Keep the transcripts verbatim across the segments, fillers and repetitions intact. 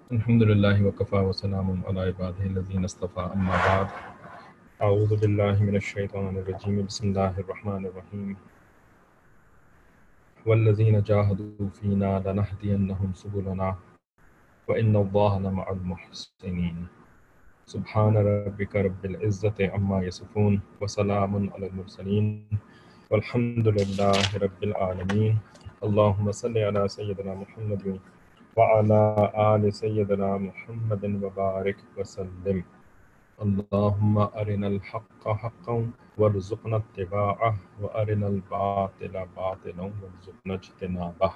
الحمد لله وكفى وسلام على عباده الذين اصطفى أما بعد أعوذ بالله من الشيطان الرجيم بسم الله الرحمن الرحيم والذين جاهدوا فينا لنهدينهم سبلنا وإن الله لمع المحسنين سبحان ربك رب العزة عما يصفون وسلام على المرسلين والحمد لله رب العالمين اللهم صل على سيدنا محمد وعلى آل سيدنا محمد وبارك وسلم اللهم أرنا الحق حقا وارزقنا اتباعه وأرنا الباطل باطلا وارزقنا اجتنابه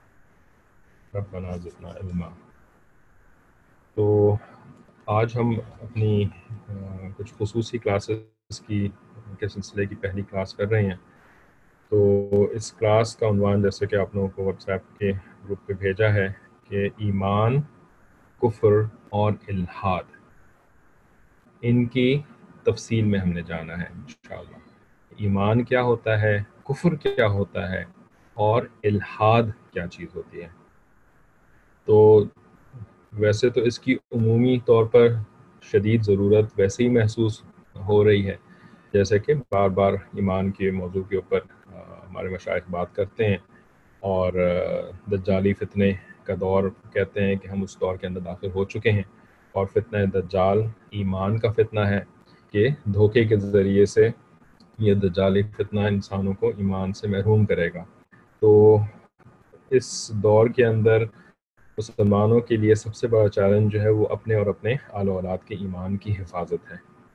ربنا زدنا علما۔ تو آج ہم اپنی کچھ خصوصی کلاسز کی کے سلسلے کی پہلی کلاس کر رہے ہیں۔ تو اس کلاس کا عنوان جیسے کہ آپ لوگوں کو واٹس ایپ کے گروپ پہ بھیجا ہے کہ ایمان، کفر اور الحاد، ان کی تفصیل میں ہم نے جانا ہے انشاءاللہ۔ ایمان کیا ہوتا ہے، کفر کیا ہوتا ہے، اور الحاد کیا چیز ہوتی ہے۔ تو ویسے تو اس کی عمومی طور پر شدید ضرورت ویسے ہی محسوس ہو رہی ہے، جیسے کہ بار بار ایمان کے موضوع کے اوپر ہمارے مشائخ بات کرتے ہیں، اور دجالی فتنے کا دور کہتے ہیں کہ ہم اس دور کے اندر داخل ہو چکے ہیں، اور فتنہ دجال ایمان کا فتنہ ہے کہ دھوکے کے ذریعے سے یہ دجالی فتنہ انسانوں کو ایمان سے محروم کرے گا۔ تو اس دور کے اندر مسلمانوں کے لیے سب سے بڑا چیلنج جو ہے وہ اپنے اور اپنے آل و اولاد کے ایمان کی حفاظت ہے۔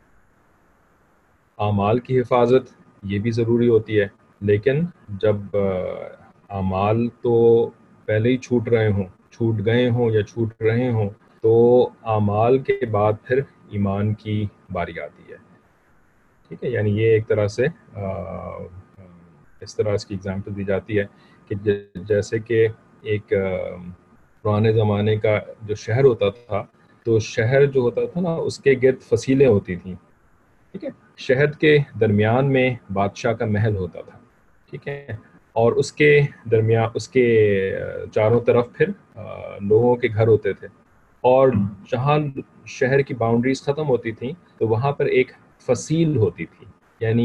اعمال کی حفاظت یہ بھی ضروری ہوتی ہے، لیکن جب اعمال تو پہلے ہی چھوٹ رہے ہوں، چھوٹ گئے ہوں یا چھوٹ رہے ہوں، تو اعمال کے بعد پھر ایمان کی باری آتی ہے۔ ٹھیک ہے، یعنی یہ ایک طرح سے اس طرح اس کی اگزامپل دی جاتی ہے کہ جیسے کہ ایک پرانے زمانے کا جو شہر ہوتا تھا، تو شہر جو ہوتا تھا نا اس کے گرد فصیلیں ہوتی تھیں، ٹھیک ہے، شہر کے درمیان میں بادشاہ کا محل ہوتا تھا، ٹھیک ہے، اور اس کے درمیان اس کے چاروں طرف پھر لوگوں کے گھر ہوتے تھے، اور جہاں شہر کی باؤنڈریز ختم ہوتی تھیں تو وہاں پر ایک فصیل ہوتی تھی، یعنی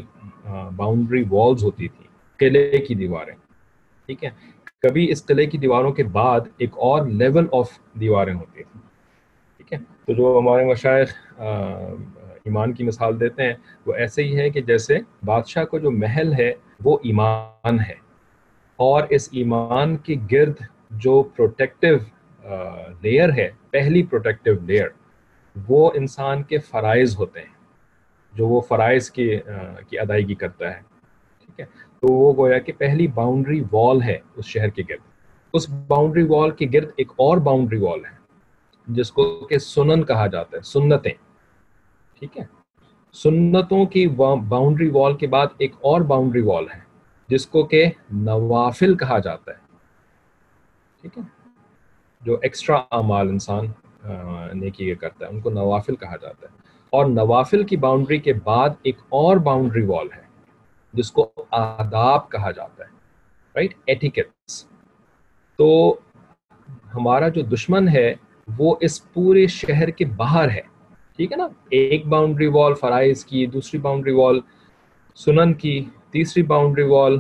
باؤنڈری والز ہوتی تھی، قلعے کی دیواریں، ٹھیک ہے۔ کبھی اس قلعے کی دیواروں کے بعد ایک اور لیول آف دیواریں ہوتی تھیں، ٹھیک ہے۔ تو جو ہمارے مشائخ ایمان کی مثال دیتے ہیں وہ ایسے ہی ہے کہ جیسے بادشاہ کو جو محل ہے وہ ایمان ہے، اور اس ایمان کے گرد جو پروٹیکٹیو لیئر ہے، پہلی پروٹیکٹیو لیئر، وہ انسان کے فرائض ہوتے ہیں، جو وہ فرائض کی کی ادائیگی کرتا ہے، ٹھیک ہے۔ تو وہ گویا کہ پہلی باؤنڈری وال ہے اس شہر کے گرد۔ اس باؤنڈری وال کے گرد ایک اور باؤنڈری وال ہے جس کو کہ سنن کہا جاتا ہے، سنتیں، ٹھیک ہے۔ سنتوں کی باؤنڈری وال کے بعد ایک اور باؤنڈری وال ہے جس کو کہ نوافل کہا جاتا ہے، ٹھیک ہے، جو ایکسٹرا اعمال انسان نیکی کے کرتا ہے ان کو نوافل کہا جاتا ہے۔ اور نوافل کی باؤنڈری کے بعد ایک اور باؤنڈری وال ہے جس کو آداب کہا جاتا ہے، رائٹ، ایٹیکٹس۔ تو ہمارا جو دشمن ہے وہ اس پورے شہر کے باہر ہے، ٹھیک ہے نا، ایک باؤنڈری وال فرائض کی، دوسری باؤنڈری وال سنن کی، تیسری باؤنڈری وال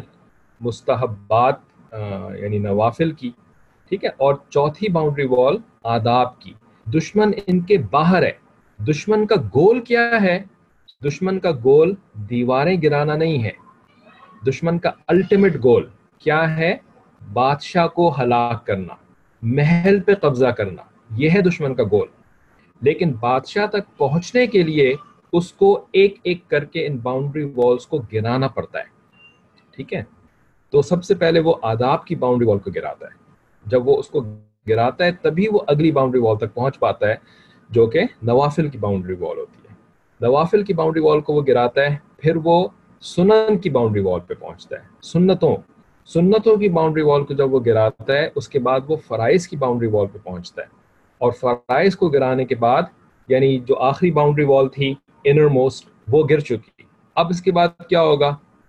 مستحبات یعنی نوافل کی، ٹھیک ہے، اور چوتھی باؤنڈری وال آداب کی۔ دشمن ان کے باہر ہے۔ دشمن کا گول کیا ہے؟ دشمن کا گول دیواریں گرانا نہیں ہے، دشمن کا الٹیمیٹ گول کیا ہے؟ بادشاہ کو ہلاک کرنا، محل پہ قبضہ کرنا، یہ ہے دشمن کا گول۔ لیکن بادشاہ تک پہنچنے کے لیے اس کو ایک ایک کر کے ان باؤنڈری والز کو گرانا پڑتا ہے، ٹھیک ہے۔ تو سب سے پہلے وہ آداب کی باؤنڈری وال کو گراتا ہے، جب وہ اس کو گراتا ہے تبھی وہ اگلی باؤنڈری وال تک پہنچ پاتا ہے جو کہ نوافل کی باؤنڈری وال ہوتی ہے۔ نوافل کی باؤنڈری وال کو وہ گراتا ہے، پھر وہ سنن کی باؤنڈری وال پہ پہنچتا ہے، سنتوں سنتوں کی باؤنڈری وال کو جب وہ گراتا ہے اس کے بعد وہ فرائض کی باؤنڈری وال پہ پہنچتا ہے، اور فرائض کو گرانے کے بعد یعنی جو آخری باؤنڈری وال تھی انر موسٹ وہ گر چکی۔ اب اس کے بعد کیا ہوگا؟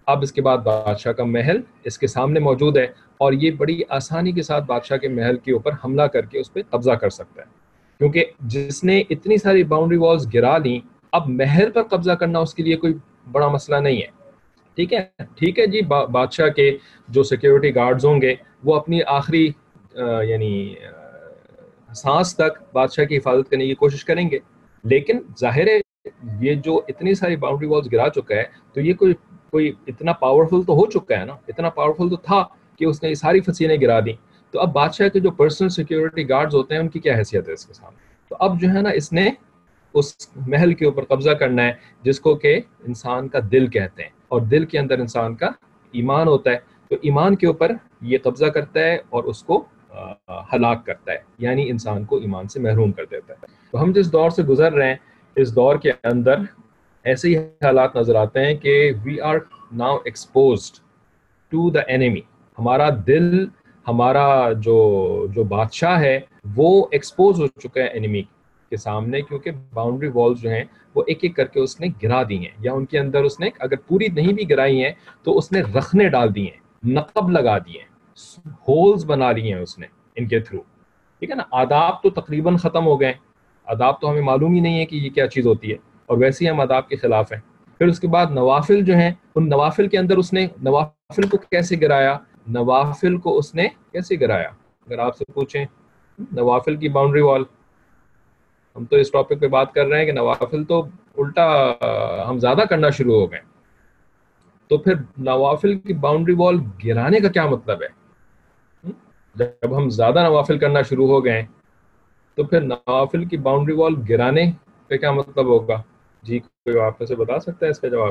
اب اس کے بعد بادشاہ کا محل اس کے سامنے موجود ہے اور یہ بڑی آسانی کے ساتھ بادشاہ کے محل کے اوپر حملہ کر کے اس پہ قبضہ کر سکتا ہے، کیونکہ جس نے اتنی ساری باؤنڈری والز گرا لیں، اب محل پر قبضہ کرنا اس کے لیے کوئی بڑا مسئلہ نہیں ہے. ٹھیک ہے ٹھیک ہے جی، بادشاہ کے جو سیکیورٹی گارڈز ہوں گے وہ اپنی آخری آ, یعنی آ, سانس تک بادشاہ کی حفاظت کرنے کی کوشش کریں گے، لیکن ظاہر ہے یہ جو اتنی ساری باؤنڈری والز گرا چکا ہے تو یہ کوئی کوئی اتنا پاورفل تو ہو چکا ہے نا، اتنا پاورفل تو تھا کہ اس نے یہ ساری فسیلیں گرا دیں. تو اب بادشاہ کے جو پرسنل سیکیورٹی گارڈز ہوتے ہیں ان کی کیا حیثیت ہے اس کے سامنے؟ تو اب جو ہے نا اس نے اس محل کے اوپر قبضہ کرنا ہے جس کو کہ انسان کا دل کہتے ہیں، اور دل کے اندر انسان کا ایمان ہوتا ہے. تو ایمان کے اوپر یہ قبضہ کرتا ہے اور اس کو ہلاک کرتا ہے، یعنی انسان کو ایمان سے محروم کر دیتا ہے. تو ہم جس دور سے گزر رہے ہیں اس دور کے اندر ایسے ہی حالات نظر آتے ہیں کہ we are now exposed to the enemy. ہمارا دل، ہمارا جو جو بادشاہ ہے وہ ایکسپوز ہو چکا ہے اینیمی کے سامنے، کیونکہ باؤنڈری والز جو ہیں وہ ایک ایک کر کے اس نے گرا دی ہیں، یا ان کے اندر اس نے اگر پوری نہیں بھی گرائی ہیں تو اس نے رخنے ڈال دی ہیں، نقب لگا دیے ہیں، ہولز بنا لیے ہیں اس نے ان کے تھرو. ٹھیک ہے نا، آداب تو تقریباً ختم ہو گئے، آداب تو ہمیں معلوم ہی نہیں ہے کہ یہ کیا چیز ہوتی ہے، اور ویسے ہی ہم آداب کے خلاف ہیں. پھر اس کے بعد نوافل جو ہیں، ان نوافل کے اندر اس نے نوافل کو کیسے گرایا؟ نوافل کو اس نے کیسے گرایا؟ اگر آپ سے پوچھیں نوافل کی باؤنڈری وال، ہم تو اس ٹاپک پہ بات کر رہے ہیں کہ نوافل تو الٹا ہم زیادہ کرنا شروع ہو گئے. تو پھر نوافل کی باؤنڈری وال گرانے کا کیا مطلب ہے؟ جب ہم زیادہ نوافل کرنا شروع ہو گئے تو پھر نوافل کی باؤنڈری وال گرانے کا کیا مطلب ہوگا؟ جی کوئی آپ سے بتا سکتا ہے اس کا جواب؟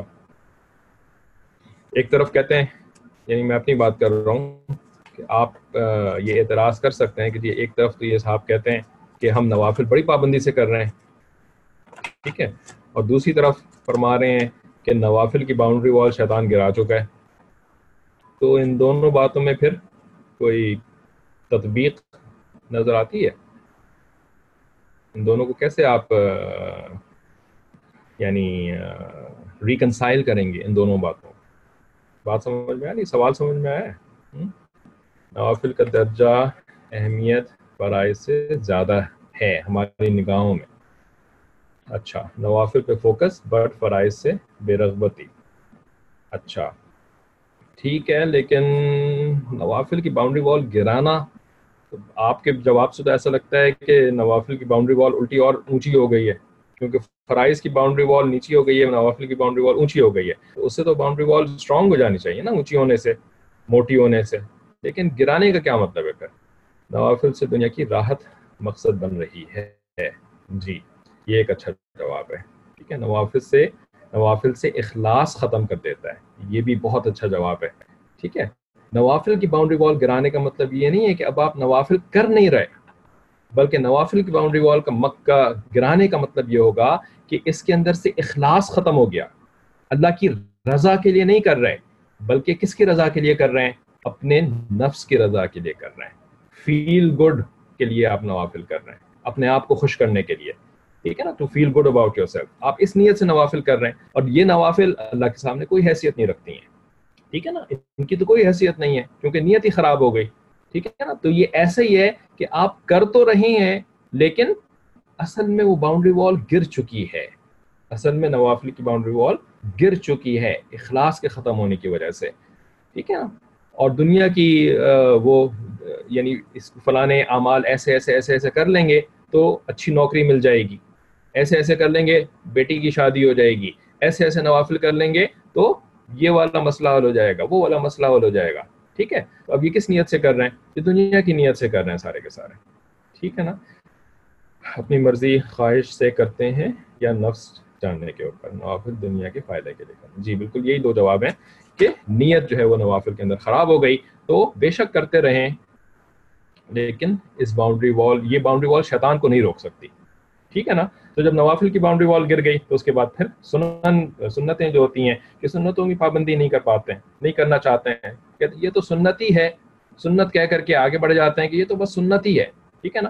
ایک طرف کہتے ہیں، یعنی میں اپنی بات کر رہا ہوں کہ آپ یہ اعتراض کر سکتے ہیں کہ جی ایک طرف تو یہ صاحب کہتے ہیں کہ ہم نوافل بڑی پابندی سے کر رہے ہیں، ٹھیک ہے، اور دوسری طرف فرما رہے ہیں کہ نوافل کی باؤنڈری وال شیطان گرا چکا ہے. تو ان دونوں باتوں میں پھر کوئی تطبیق نظر آتی ہے؟ ان دونوں کو کیسے آپ یعنی ریکنسائل کریں گے ان دونوں باتوں؟ بات سمجھ میں آ رہی؟ سوال سمجھ میں آیا ہے؟ نوافل کا درجہ اہمیت فرائض سے زیادہ ہے ہماری نگاہوں میں. اچھا، نوافل پہ فوکس بٹ فرائض سے بے رغبتی. اچھا ٹھیک ہے، لیکن نوافل کی باؤنڈری وال گرانا، آپ کے جواب سے تو ایسا لگتا ہے کہ نوافل کی باؤنڈری وال الٹی اور اونچی ہو گئی ہے، کیونکہ فرائض کی باؤنڈری وال نیچی ہو گئی ہے، نوافل کی باؤنڈری وال اونچی ہو گئی ہے. تو اس سے تو باؤنڈری وال اسٹرانگ ہو جانی چاہیے نا، اونچی ہونے سے، موٹی ہونے سے. لیکن گرانے کا کیا مطلب ہے پھر؟ نوافل سے دنیا کی راحت مقصد بن رہی ہے. جی یہ ایک اچھا جواب ہے. ٹھیک ہے، نوافل سے نوافل سے اخلاص ختم کر دیتا ہے، یہ بھی بہت اچھا جواب ہے. ٹھیک ہے، نوافل کی باؤنڈری وال گرانے کا مطلب یہ نہیں ہے کہ اب آپ نوافل کر نہیں رہے، بلکہ نوافل کی باؤنڈری وال کا مکہ گرانے کا مطلب یہ ہوگا کہ اس کے اندر سے اخلاص ختم ہو گیا. اللہ کی رضا کے لیے نہیں کر رہے، بلکہ کس کی رضا کے لیے کر رہے ہیں؟ اپنے نفس کی رضا کے لیے کر رہے ہیں. فیل گڈ کے لیے آپ نوافل کر رہے ہیں، اپنے آپ کو خوش کرنے کے لیے. ٹھیک ہے نا، to feel good about yourself. آپ اس نیت سے نوافل کر رہے ہیں، اور یہ نوافل اللہ کے سامنے کوئی حیثیت نہیں رکھتی ہیں. ٹھیک ہے نا، ان کی تو کوئی حیثیت نہیں ہے کیونکہ نیت ہی خراب ہو گئی. ٹھیک ہے نا، تو یہ ایسا ہی ہے کہ آپ کر تو رہے ہیں لیکن اصل میں وہ باؤنڈری وال گر چکی ہے. اصل میں نوافل کی باؤنڈری وال گر چکی ہے اخلاص کے ختم ہونے کی وجہ سے. ٹھیک ہے نا، اور دنیا کی وہ یعنی اس فلانے اعمال ایسے ایسے ایسے ایسے کر لیں گے تو اچھی نوکری مل جائے گی، ایسے ایسے کر لیں گے بیٹی کی شادی ہو جائے گی، ایسے ایسے نوافل کر لیں گے تو یہ والا مسئلہ حل ہو جائے گا، وہ والا مسئلہ حل ہو جائے گا. ٹھیک ہے، تو اب یہ کس نیت سے کر رہے ہیں؟ یہ دنیا کی نیت سے کر رہے ہیں سارے کے سارے. ٹھیک ہے نا، اپنی مرضی خواہش سے کرتے ہیں یا نفس جاننے کے اوپر. نوافل دنیا کے فائدے کے لیے کرنا. جی بالکل یہی دو جواب ہیں کہ نیت جو ہے وہ نوافل کے اندر خراب ہو گئی تو بے شک کرتے رہیں، لیکن اس باؤنڈری وال یہ باؤنڈری وال شیطان کو نہیں روک سکتی. ٹھیک ہے نا، تو جب نوافل کی باؤنڈری وال گر گئی تو اس کے بعد پھر سنن سنتیں جو ہوتی ہیں کہ سنتوں کی پابندی نہیں کر پاتے ہیں، نہیں کرنا چاہتے ہیں، کہ یہ تو سنت ہی ہے، سنت کہہ کر کے آگے بڑھ جاتے ہیں کہ یہ تو بس سنت ہی ہے. ٹھیک ہے نا،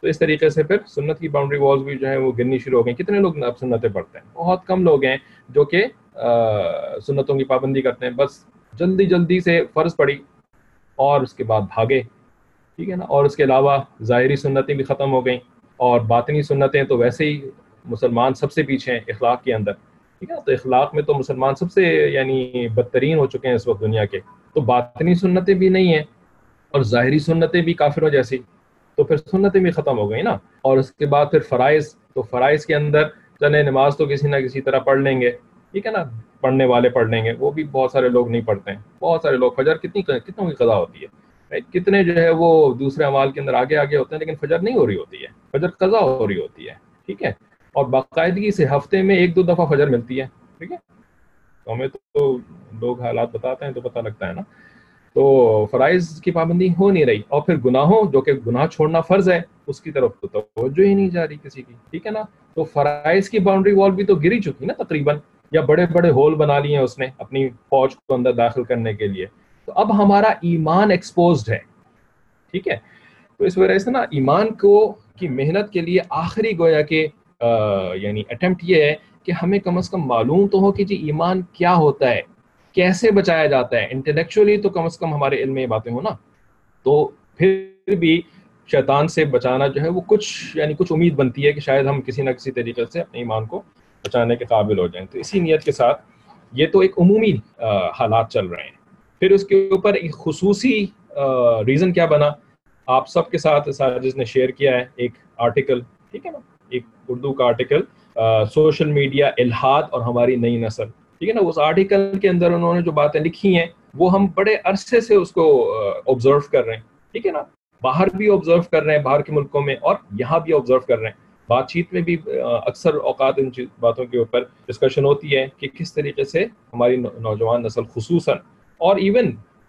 تو اس طریقے سے پھر سنت کی باؤنڈری والز بھی جو ہے وہ گرنی شروع ہو گئی. کتنے لوگ اب سنتیں پڑھتے ہیں؟ بہت کم لوگ ہیں جو کہ سنتوں کی پابندی کرتے ہیں. بس جلدی جلدی سے فرض پڑھی اور اس کے بعد بھاگے, ٹھیک ہے نا. اور اس کے علاوہ ظاہری سنتیں بھی ختم ہو گئیں, اور باطنی سنتیں تو ویسے ہی مسلمان سب سے پیچھے ہیں اخلاق کے اندر, ٹھیک ہے. تو اخلاق میں تو مسلمان سب سے یعنی بدترین ہو چکے ہیں اس وقت دنیا کے. تو باطنی سنتیں بھی نہیں ہیں اور ظاہری سنتیں بھی کافروں جیسی, تو پھر سنتیں بھی ختم ہو گئی نا. اور اس کے بعد پھر فرائض, تو فرائض کے اندر چلے نماز تو کسی نہ کسی طرح پڑھ لیں گے, ٹھیک ہے نا, پڑھنے والے پڑھ لیں گے, وہ بھی بہت سارے لوگ نہیں پڑھتے ہیں. بہت سارے لوگ فجر کتنی کتنوں کی قضا ہوتی ہے, کتنے جو ہے وہ دوسرے اعمال کے اندر آگے آگے ہوتے ہیں, لیکن فجر نہیں ہو رہی ہوتی ہے, فجر قضا ہو رہی ہوتی ہے, ٹھیک ہے. اور باقاعدگی سے ہفتے میں ایک دو دفعہ فجر ملتی ہے, ٹھیک ہے. تو ہمیں تو لوگ حالات بتاتے ہیں تو پتہ لگتا ہے نا. تو فرائض کی پابندی ہو نہیں رہی, اور پھر گناہوں, جو کہ گناہ چھوڑنا فرض ہے, اس کی طرف تو توجہ ہی نہیں جا رہی کسی کی, ٹھیک ہے نا. تو فرائض کی باؤنڈری وال بھی تو گری چکی نا تقریباً, یا بڑے بڑے ہول بنا لیے ہیں اس نے اپنی فوج کو اندر داخل کرنے کے لیے. تو اب ہمارا ایمان ایکسپوزڈ ہے, ٹھیک ہے. تو اس وجہ سے نا ایمان کو کی محنت کے لیے آخری گویا کہ یعنی اٹیمپٹ یہ ہے کہ ہمیں کم از کم معلوم تو ہو کہ جی ایمان کیا ہوتا ہے, کیسے بچایا جاتا ہے. انٹلیکچولی تو کم از کم ہمارے علم میں یہ باتیں ہوں نا. تو پھر بھی شیطان سے بچانا جو ہے وہ کچھ یعنی کچھ امید بنتی ہے کہ شاید ہم کسی نہ کسی طریقے سے اپنے ایمان کو بچانے کے قابل ہو جائیں. تو اسی نیت کے ساتھ یہ تو ایک عمومی حالات چل رہے ہیں. پھر اس کے اوپر ایک خصوصی ریزن کیا بنا, آپ سب کے ساتھ ساجد نے شیئر کیا ہے ایک آرٹیکل, ٹھیک ہے نا, ایک اردو کا آرٹیکل, سوشل میڈیا, الحاد اور ہماری نئی نسل, ٹھیک ہے نا. اس آرٹیکل کے اندر انہوں نے جو باتیں لکھی ہیں وہ ہم بڑے عرصے سے اس کو آبزرو کر رہے ہیں, ٹھیک ہے نا. باہر بھی آبزرو کر رہے ہیں, باہر کے ملکوں میں, اور یہاں بھی آبزرو کر رہے ہیں. بات چیت میں بھی اکثر اوقات ان باتوں کے اوپر ڈسکشن ہوتی ہے کہ کس طریقے سے ہماری نوجوان نسل خصوصاً, اور ایون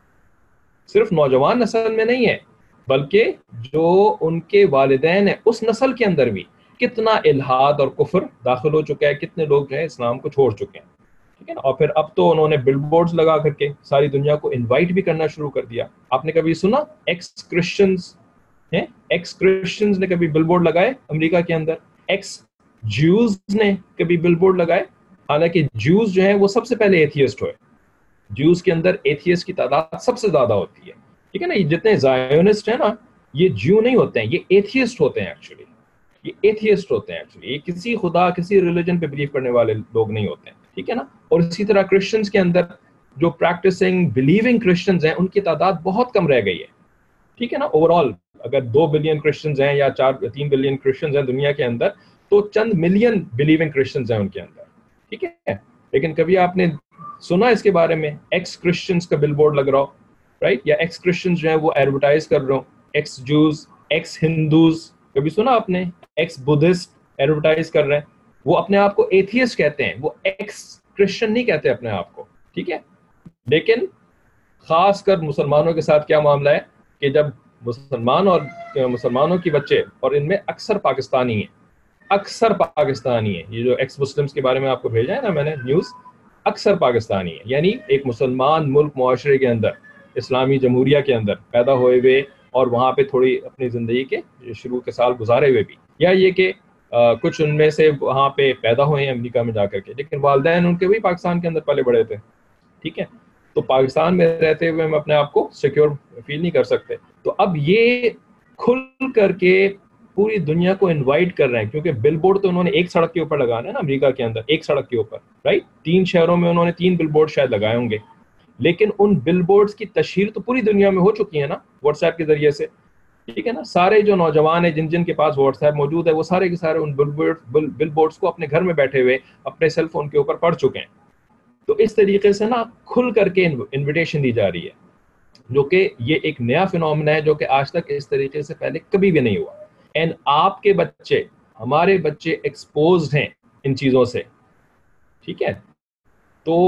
صرف نوجوان نسل میں نہیں ہے بلکہ جو ان کے والدین ہیں اس نسل کے اندر بھی کتنا الحاد اور کفر داخل ہو چکا ہے, کتنے لوگ جو ہے اسلام کو چھوڑ چکے ہیں, ٹھیک ہے نا. اور پھر اب تو انہوں نے بل بورڈز لگا کر کے ساری دنیا کو انوائٹ بھی کرنا شروع کر دیا. آپ نے کبھی سنا ایکس کرسچنز ہیں, ایکس کرسچنز نے کبھی بل بورڈ لگائے امریکہ کے اندر؟ ایکس جیوز نے کبھی بل بورڈ لگائے؟ حالانکہ جیوز جو ہیں وہ سب سے پہلے ایتھیسٹ ہوئے. جیوز کے اندر ایتھیسٹ کی تعداد سب سے زیادہ ہوتی ہے, ٹھیک ہے نا. یہ جتنے زائونسٹ ہیں نا یہ جیو نہیں ہوتے ہیں, یہ ایتھیسٹ ہوتے ہیں ایکچولی, یہ ایتھیسٹ ہوتے ہیں ایکچولی. یہ کسی خدا کسی ریلیجن پہ بلیو کرنے والے لوگ نہیں ہوتے ہیں, ٹھیک ہے نا. اور اسی طرح کرسچنز کے اندر جو پریکٹسنگ بلیونگ کرسچنز ہیں ان کی تعداد بہت کم رہ گئی ہے, ٹھیک ہے نا. اوور آل اگر دو بلین کرسچنز ہیں یا چار تین بلین کرسچنز ہیں دنیا کے اندر, تو چند ملین بلیونگ کرسچنز ہیں ان کے اندر, ٹھیک ہے. لیکن کبھی آپ نے سنا اس کے بارے میں ایکس کرسچنز کا بل بورڈ لگ رہا ہو, رائٹ, یا ایکس کرسچنز جو ہیں وہ ایڈورٹائز کر رہے ہوں, ایکس جوز, ایکس ہندوز, کبھی سنا آپ نے ایکس بدھسٹ ایڈورٹائز کر رہے ہیں؟ وہ اپنے آپ کو ایتھیسٹ کہتے ہیں, وہ ایکس کرسچن نہیں کہتے اپنے آپ کو, ٹھیک ہے. لیکن خاص کر مسلمانوں کے ساتھ کیا معاملہ ہے کہ جب مسلمان اور مسلمانوں کے بچے, اور ان میں اکثر پاکستانی ہیں, اکثر پاکستانی ہیں, یہ جو ایکس مسلمس کے بارے میں آپ کو بھیجا ہے نا میں نے نیوز, اکثر پاکستانی ہیں. یعنی ایک مسلمان ملک معاشرے کے اندر, اسلامی جمہوریہ کے اندر پیدا ہوئے ہوئے اور وہاں پہ تھوڑی اپنی زندگی کے شروع کے سال گزارے ہوئے بھی, یا یہ کہ کچھ ان میں سے وہاں پہ پیدا ہوئے ہیں امریکہ میں جا کر کے, لیکن والدین ان کے بھی پاکستان کے اندر پلے بڑے تھے, ٹھیک ہے. تو پاکستان میں رہتے ہوئے ہم اپنے آپ کو سیکیور فیل نہیں کر سکتے. تو اب یہ کھل کر کے پوری دنیا کو انوائٹ کر رہے ہیں, کیونکہ بل بورڈ تو انہوں نے ایک سڑک کے اوپر لگانا ہے نا امریکہ کے اندر, ایک سڑک کے اوپر, رائٹ. تین شہروں میں انہوں نے تین بل بورڈ شاید لگائے ہوں گے, لیکن ان بل بورڈز کی تشہیر تو پوری دنیا میں ہو چکی ہے نا واٹس ایپ کے ذریعے سے, ٹھیک ہے نا. سارے جو نوجوان ہیں جن جن کے پاس واٹس ایپ موجود ہے وہ سارے کے سارے ان بل بورڈز کو اپنے گھر میں بیٹھے ہوئے اپنے سیل فون کے اوپر پڑھ چکے ہیں. تو اس طریقے سے نا کھل کر کے انویٹیشن دی جا رہی ہے, جو کہ یہ ایک نیا فینومنا ہے جو کہ آج تک اس طریقے سے پہلے کبھی بھی نہیں ہوا. اینڈ آپ کے بچے, ہمارے بچے ایکسپوزڈ ہیں ان چیزوں سے, ٹھیک ہے. تو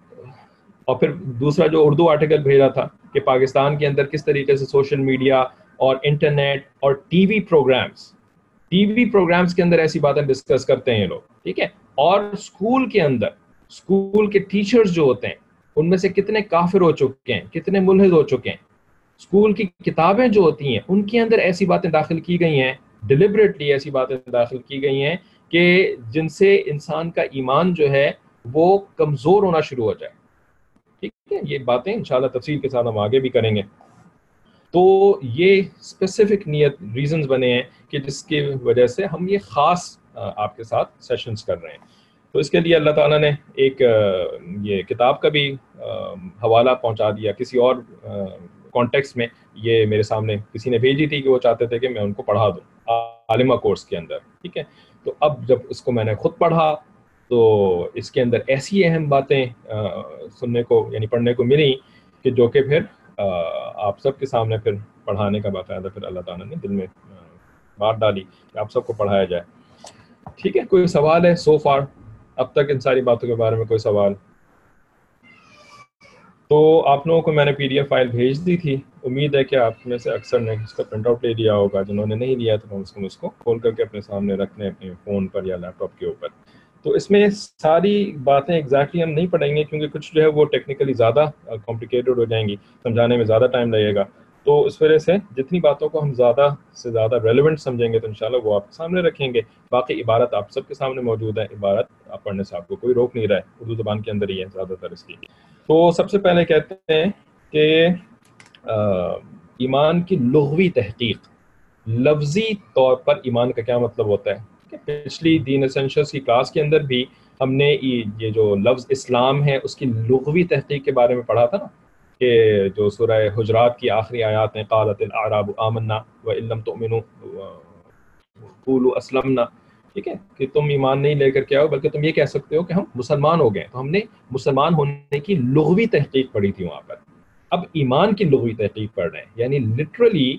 اور پھر دوسرا جو اردو آرٹیکل بھیجا تھا کہ پاکستان کے اندر کس طریقے سے سوشل میڈیا اور انٹرنیٹ اور T V programmes T V programmes کے اندر ایسی باتیں ڈسکس کرتے ہیں یہ لوگ, ٹھیک ہے. اور اسکول کے اندر اسکول کے ٹیچرز جو ہوتے ہیں ان میں سے کتنے کافر ہو چکے ہیں, کتنے ملحد ہو چکے ہیں. اسکول کی کتابیں جو ہوتی ہیں ان کے اندر ایسی باتیں داخل کی گئی ہیں ڈیلیبریٹلی ایسی باتیں داخل کی گئی ہیں کہ جن سے انسان کا ایمان جو ہے وہ کمزور ہونا شروع ہو جائے. ٹھیک ہے, یہ باتیں انشاءاللہ تفصیل کے ساتھ ہم آگے بھی کریں گے. تو یہ اسپیسیفک نیت ریزنز بنے ہیں کہ جس کی وجہ سے ہم یہ خاص آپ کے ساتھ سیشنز کر رہے ہیں. تو اس کے لیے اللہ تعالیٰ نے ایک یہ کتاب کا بھی حوالہ پہنچا دیا کسی اور کانٹیکس میں. یہ میرے سامنے کسی نے بھیجی تھی کہ وہ چاہتے تھے کہ میں ان کو پڑھا دوں عالمہ کورس کے اندر. ٹھیک ہے, تو اب جب اس کو میں نے خود پڑھا تو اس کے اندر ایسی اہم باتیں سننے کو یعنی پڑھنے کو ملی کہ جو کہ پھر آپ سب کے سامنے پھر پڑھانے کا باقاعدہ پھر اللہ تعالیٰ نے دل میں بات ڈالی کہ آپ سب کو پڑھایا جائے. ٹھیک ہے, کوئی سوال ہے سو فار اب تک ان ساری باتوں کے بارے میں؟ کوئی سوال؟ تو آپ لوگوں کو میں نے پی ڈی ایف فائل بھیج دی تھی, امید ہے کہ آپ میں سے اکثر نے اس کا پرنٹ آؤٹ لے لیا ہوگا. جنہوں نے نہیں لیا تو کم از کم اس کو کھول کر کے اپنے سامنے رکھ لیں اپنے فون پر یا لیپ ٹاپ کے اوپر. تو اس میں ساری باتیں ایگزیکٹلی ہم نہیں پڑھیں گے کیونکہ کچھ جو ہے وہ ٹیکنیکلی زیادہ کمپلیکیٹڈ ہو جائیں گی, سمجھانے میں زیادہ ٹائم لگے گا. تو اس وجہ سے جتنی باتوں کو ہم زیادہ سے زیادہ ریلیونٹ سمجھیں گے تو انشاءاللہ وہ آپ کے سامنے رکھیں گے. باقی عبارت آپ سب کے سامنے موجود ہے, عبارت آپ پڑھنے سے آپ کو کوئی روک نہیں رہا ہے, اردو زبان کے اندر ہی ہے زیادہ تر اس کی. تو سب سے پہلے کہتے ہیں کہ ایمان کی لغوی تحقیق, لفظی طور پر ایمان کا کیا مطلب ہوتا ہے. پچھلی دین ایسنشلز کی کلاس کے اندر بھی ہم نے یہ جو لفظ اسلام ہے اس کی لغوی تحقیق کے بارے میں پڑھا تھا نا, کہ جو سورہ حجرات کی آخری آیات ہیں قالت الاعراب آمنا وان لم تؤمنوا قولوا اسلمنا. ٹھیک ہے, کہ تم ایمان نہیں لے کر کے آؤ بلکہ تم یہ کہہ سکتے ہو کہ ہم مسلمان ہو گئے. تو ہم نے مسلمان ہونے کی لغوی تحقیق پڑھی تھی وہاں پر. اب ایمان کی لغوی تحقیق پڑھ رہے ہیں, یعنی لٹرلی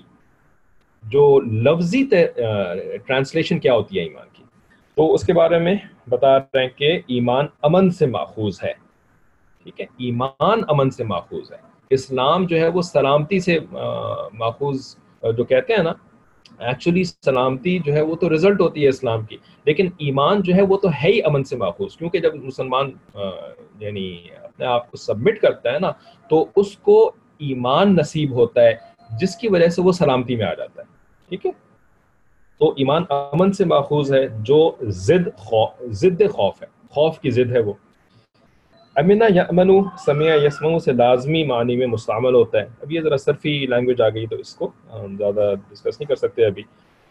جو لفظی ٹرانسلیشن کیا ہوتی ہے ایمان کی. تو اس کے بارے میں بتا رہے ہیں کہ ایمان امن سے ماخوذ ہے. ٹھیک ہے, ایمان امن سے ماخوذ ہے. اسلام جو ہے وہ سلامتی سے ماخوذ جو کہتے ہیں نا, ایکچولی سلامتی جو ہے وہ تو رزلٹ ہوتی ہے اسلام کی, لیکن ایمان جو ہے وہ تو ہے ہی امن سے ماخوذ. کیونکہ جب مسلمان یعنی اپنے آپ کو سبمٹ کرتا ہے نا تو اس کو ایمان نصیب ہوتا ہے جس کی وجہ سے وہ سلامتی میں آ جاتا ہے. ٹھیک ہے, تو ایمان امن سے ماخوذ ہے جو ضد خوف ضد خوف ہے, خوف کی ضد ہے وہ. امنا یامنو سمع یسمعو سے لازمی معنی میں مستعمل ہوتا ہے. اب یہ ذرا صرفی لینگویج آ گئی تو اس کو ہم زیادہ ڈسکس نہیں کر سکتے ابھی.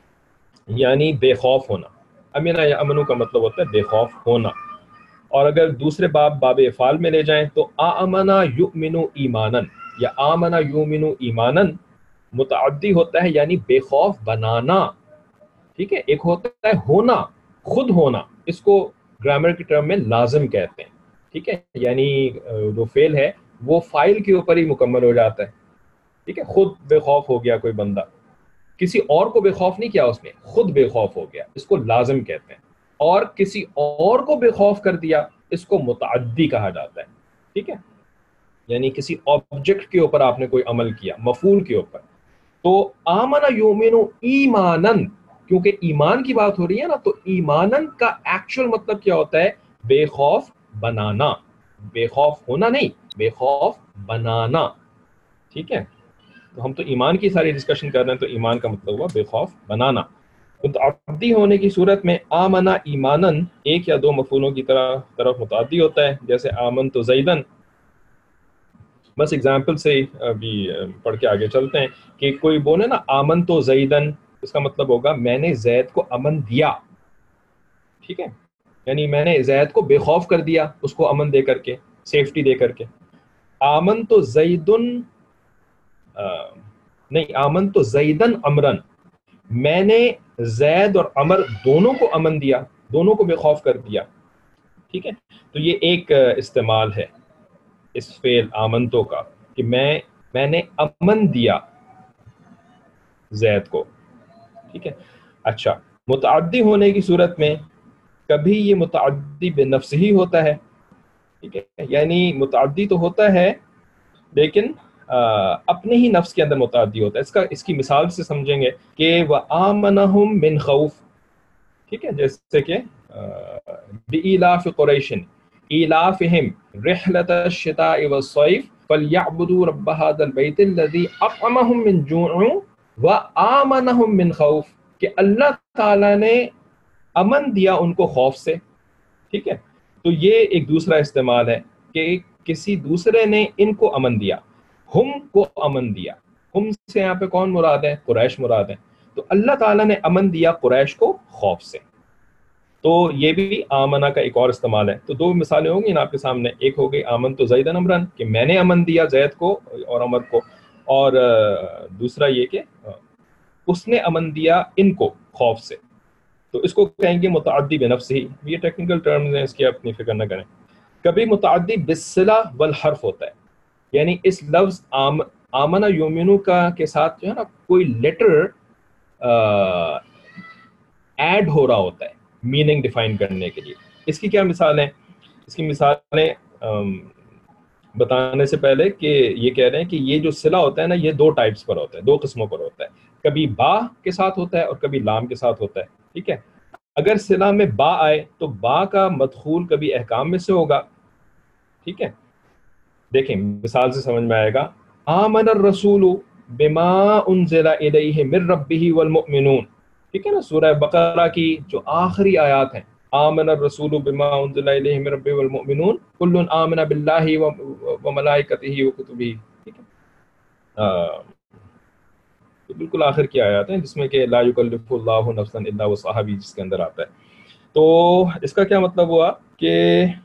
یعنی بے خوف ہونا, امنا یامنو کا مطلب ہوتا ہے بے خوف ہونا. اور اگر دوسرے باب باب افعال میں لے جائیں تو آمنا یؤمنو ایمانن یا آمنا یؤمنو ایمانن متعدی ہوتا ہے یعنی بے خوف بنانا. ٹھیک ہے, ایک ہوتا ہے ہونا, خود ہونا, اس کو گرامر کی ٹرم میں لازم کہتے ہیں. ٹھیک ہے, یعنی جو فعل ہے وہ فاعل کے اوپر ہی مکمل ہو جاتا ہے. ٹھیک ہے, خود بے خوف ہو گیا کوئی بندہ, کسی اور کو بے خوف نہیں کیا اس نے, خود بے خوف ہو گیا, اس کو لازم کہتے ہیں. اور کسی اور کو بے خوف کر دیا اس کو متعدی کہا جاتا ہے. ٹھیک ہے, یعنی کسی آبجیکٹ کے اوپر آپ نے کوئی عمل کیا, مفعول کے اوپر. تو آمن یؤمن ایمانن, کیونکہ ایمان کی بات ہو رہی ہے نا, تو ایمانن کا ایکچوئل مطلب کیا ہوتا ہے, بے خوف بنانا, بے خوف ہونا نہیں, بے خوف بنانا. ٹھیک ہے, تو ہم تو ایمان کی ساری ڈسکشن کر رہے ہیں, تو ایمان کا مطلب ہوا بے خوف بنانا. متعدی ہونے کی صورت میں آمنا ایمانن ایک یا دو مفعولوں کی طرح طرف متعدی ہوتا ہے, جیسے آمن تو زیدن. بس اگزامپل سے ابھی پڑھ کے آگے چلتے ہیں کہ کوئی بولے نا آمن تو زیدن, اس کا مطلب ہوگا میں نے زید کو امن دیا. ٹھیک ہے, یعنی میں نے زید کو بے خوف کر دیا, اس کو امن دے کر کے, سیفٹی دے کر کے. آمن تو زیدن نہیں, آمن تو زیدن امرن, میں نے زید اور عمر دونوں کو امن دیا, دونوں کو بے خوف کر دیا. ٹھیک ہے, تو یہ ایک استعمال ہے اس فعل آمنتو کا کہ میں میں نے امن دیا زید کو. ٹھیک ہے, اچھا, متعدی ہونے کی صورت میں کبھی یہ متعدی بے نفس ہی ہوتا ہے. ٹھیک ہے, یعنی متعدی تو ہوتا ہے لیکن اپنے ہی نفس کے اندر متعدی ہوتا ہے. اس کا اس کی مثال سے سمجھیں گے کہ وَآمَنَهُم مِّن خَوْفٍ. ٹھیک ہے, جیسے کہ بِإِيلَافِ قُرَيْشٍ إِيلَافِهِمْ رِحْلَةَ الشِّتَاءِ وَالصَّيْفِ فَلْيَعْبُدُوا رَبَّ هَذَا الْبَيْتِ الَّذِي أَطْعَمَهُم مِّن جُوعٍ وَآمَنَهُم مِّن خَوْفٍ. کہ اللہ تعالیٰ نے امن دیا ان کو خوف سے. ٹھیک ہے, تو یہ ایک دوسرا استعمال ہے کہ کسی دوسرے نے ان کو امن دیا, ہم کو امن دیا. ہم سے یہاں پہ کون مراد ہے؟ قریش مراد ہے. تو اللہ تعالیٰ نے امن دیا قریش کو خوف سے. تو یہ بھی آمنہ کا ایک اور استعمال ہے. تو دو مثالیں ہوں گی نا آپ کے سامنے. ایک ہو گئی آمن تو زیدن امرن, کہ میں نے امن دیا زید کو اور عمر کو, اور دوسرا یہ کہ اس نے امن دیا ان کو خوف سے. تو اس کو کہیں گے متعدی بنفس ہی. یہ ٹیکنیکل ٹرمز ہیں, اس کی اپنی فکر نہ کریں. کبھی متعدی بالصلہ والحرف ہوتا ہے, یعنی اس لفظ آم آمنہ یومنو کا کے ساتھ جو ہے نا کوئی لیٹر ایڈ ہو رہا ہوتا ہے میننگ ڈیفائن کرنے کے لیے. اس کی کیا مثال ہے؟ اس کی مثالیں بتانے سے پہلے کہ یہ کہہ رہے ہیں کہ یہ جو صلہ ہوتا ہے نا, یہ دو ٹائپس پر ہوتا ہے, دو قسموں پر ہوتا ہے. کبھی با کے ساتھ ہوتا ہے اور کبھی لام کے ساتھ ہوتا ہے. ٹھیک ہے, اگر صلہ میں با آئے تو با کا مدخول کبھی احکام میں سے ہوگا. ٹھیک ہے, دیکھیں مثال سے سمجھ میں آئے گا. آمن الرسول بما انزل الیہ من ربہ والمؤمنون. ٹھیک ہے نا, سورہ بقرہ کی جو آخری آیات ہیں, آمن الرسول بما انزل الیہ من ربہ والمؤمنون کل آمن باللہ وملائکتہ وکتبہ. ٹھیک ہے, بالکل آخر کی آیات ہیں جس میں کہ لا یکلف اللہ نفسا الا وسعہا بھی جس کے اندر آتا ہے. تو اس کا کیا مطلب ہوا کہ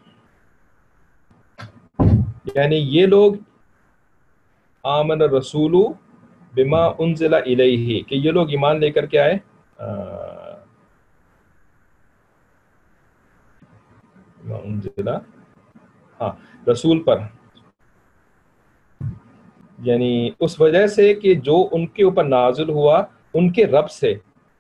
یعنی یہ لوگ آمن الرسول بما انزل الیہ, کہ یہ لوگ ایمان لے کر کے آئے انزل ہاں رسول پر, یعنی اس وجہ سے کہ جو ان کے اوپر نازل ہوا ان کے رب سے.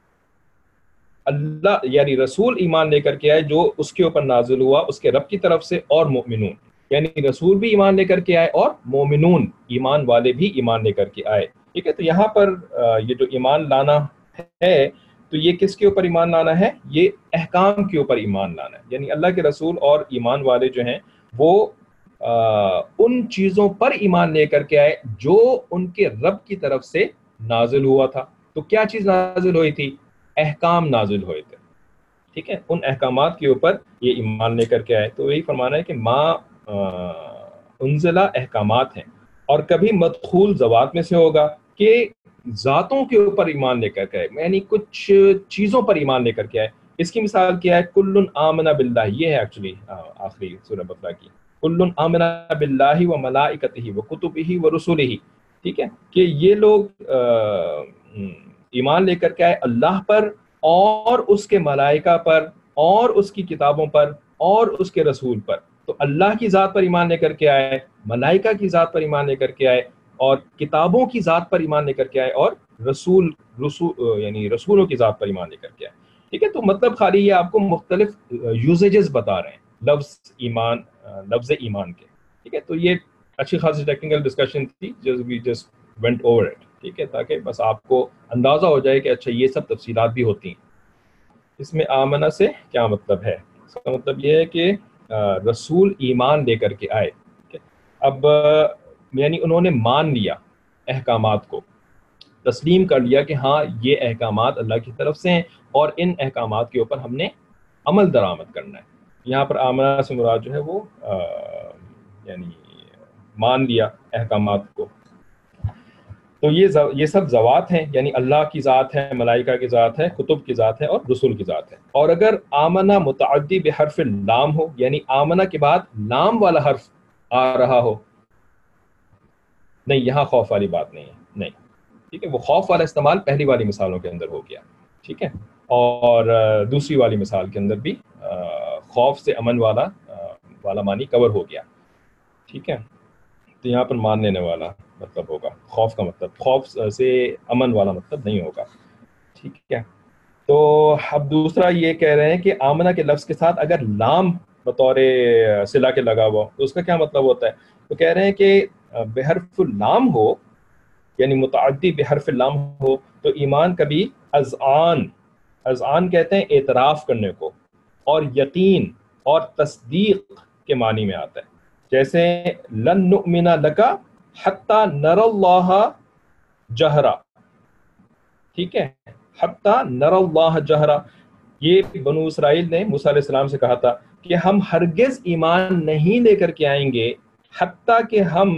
اللہ یعنی رسول ایمان لے کر کے آئے جو اس کے اوپر نازل ہوا اس کے رب کی طرف سے, اور مومنون یعنی رسول بھی ایمان لے کر کے آئے اور مومنون ایمان والے بھی ایمان لے کر کے آئے. ٹھیک ہے, تو یہاں پر یہ جو ایمان لانا ہے تو یہ کس کے اوپر ایمان لانا ہے؟ یہ احکام کے اوپر ایمان لانا ہے. یعنی اللہ کے رسول اور ایمان والے جو ہیں وہ آ, ان چیزوں پر ایمان لے کر کے آئے جو ان کے رب کی طرف سے نازل ہوا تھا. تو کیا چیز نازل ہوئی تھی؟ احکام نازل ہوئے تھے. ٹھیک ہے, ان احکامات کے اوپر یہ ایمان لے کر کے آئے. تو یہی فرمانا ہے کہ ما انزلہ احکامات ہیں, اور کبھی مدخول ذوات میں سے ہوگا کہ ذاتوں کے اوپر ایمان لے کر کے آئے, یعنی کچھ چیزوں پر ایمان لے کر کے آئے. اس کی مثال کیا ہے؟ کل آمن باللہ, یہ ہے ایکچولی آخری سورہ بقرہ کی. کل آمن باللہ وملائکتہ وکتبہ ورسلہ. ٹھیک ہے, کہ یہ لوگ ایمان لے کر کے آئے اللہ پر اور اس کے ملائکہ پر اور اس کی کتابوں پر اور اس کے رسول پر. تو اللہ کی ذات پر ایمان لے کر کے آئے, ملائکہ کی ذات پر ایمان لے کر کے آئے, اور کتابوں کی ذات پر ایمان لے کر کے آئے, اور رسول رسول یعنی رسولوں کی ذات پر ایمان لے کر کے آئے. ٹھیک ہے, تو مطلب خالی یہ آپ کو مختلف یوزیجز بتا رہے ہیں لفظ ایمان لفظ ایمان کے. ٹھیک ہے, تو یہ اچھی خاصی ٹیکنیکل ڈسکشن تھی, just we just went over it. ٹھیک ہے, تاکہ بس آپ کو اندازہ ہو جائے کہ اچھا یہ سب تفصیلات بھی ہوتی ہیں. اس میں آمنہ سے کیا مطلب ہے؟ اس کا مطلب یہ ہے کہ رسول ایمان لے کر کے آئے. اب یعنی انہوں نے مان لیا احکامات کو, تسلیم کر لیا کہ ہاں یہ احکامات اللہ کی طرف سے ہیں اور ان احکامات کے اوپر ہم نے عمل درآمد کرنا ہے. یہاں پر آمنہ سے مراد جو ہے وہ آ, یعنی مان لیا احکامات کو. تو یہ یہ سب ذوات ہیں, یعنی اللہ کی ذات ہے, ملائکہ کی ذات ہے, کتب کی ذات ہے اور رسول کی ذات ہے. اور اگر آمنہ متعدی بحرف لام ہو, یعنی آمنہ کے بعد لام والا حرف آ رہا ہو, نہیں یہاں خوف والی بات نہیں ہے, نہیں. ٹھیک ہے, وہ خوف والا استعمال پہلی والی مثالوں کے اندر ہو گیا. ٹھیک ہے, اور دوسری والی مثال کے اندر بھی خوف سے امن والا والا معنی کور ہو گیا. ٹھیک ہے, تو یہاں پر مان لینے والا مطلب ہوگا, خوف کا مطلب خوف سے امن والا مطلب نہیں ہوگا. ٹھیک ہے, تو اب دوسرا یہ کہہ رہے ہیں کہ آمنہ کے لفظ کے ساتھ اگر لام بطور صلہ کے لگا ہوا تو اس کا کیا مطلب ہوتا ہے؟ تو کہہ رہے ہیں کہ بحرف اللام ہو, یعنی متعدی بحرف اللام ہو, تو ایمان کبھی اذعان اذعان کہتے ہیں اعتراف کرنے کو, اور یقین اور تصدیق کے معنی میں آتا ہے. جیسے لن نؤمن لک حتی نر اللہ جہرا. ٹھیک ہے, حتی نر اللہ جہرا، یہ بنو اسرائیل نے موسیٰ علیہ السلام سے کہا تھا کہ ہم ہرگز ایمان نہیں لے کر کے آئیں گے حتیٰ کہ ہم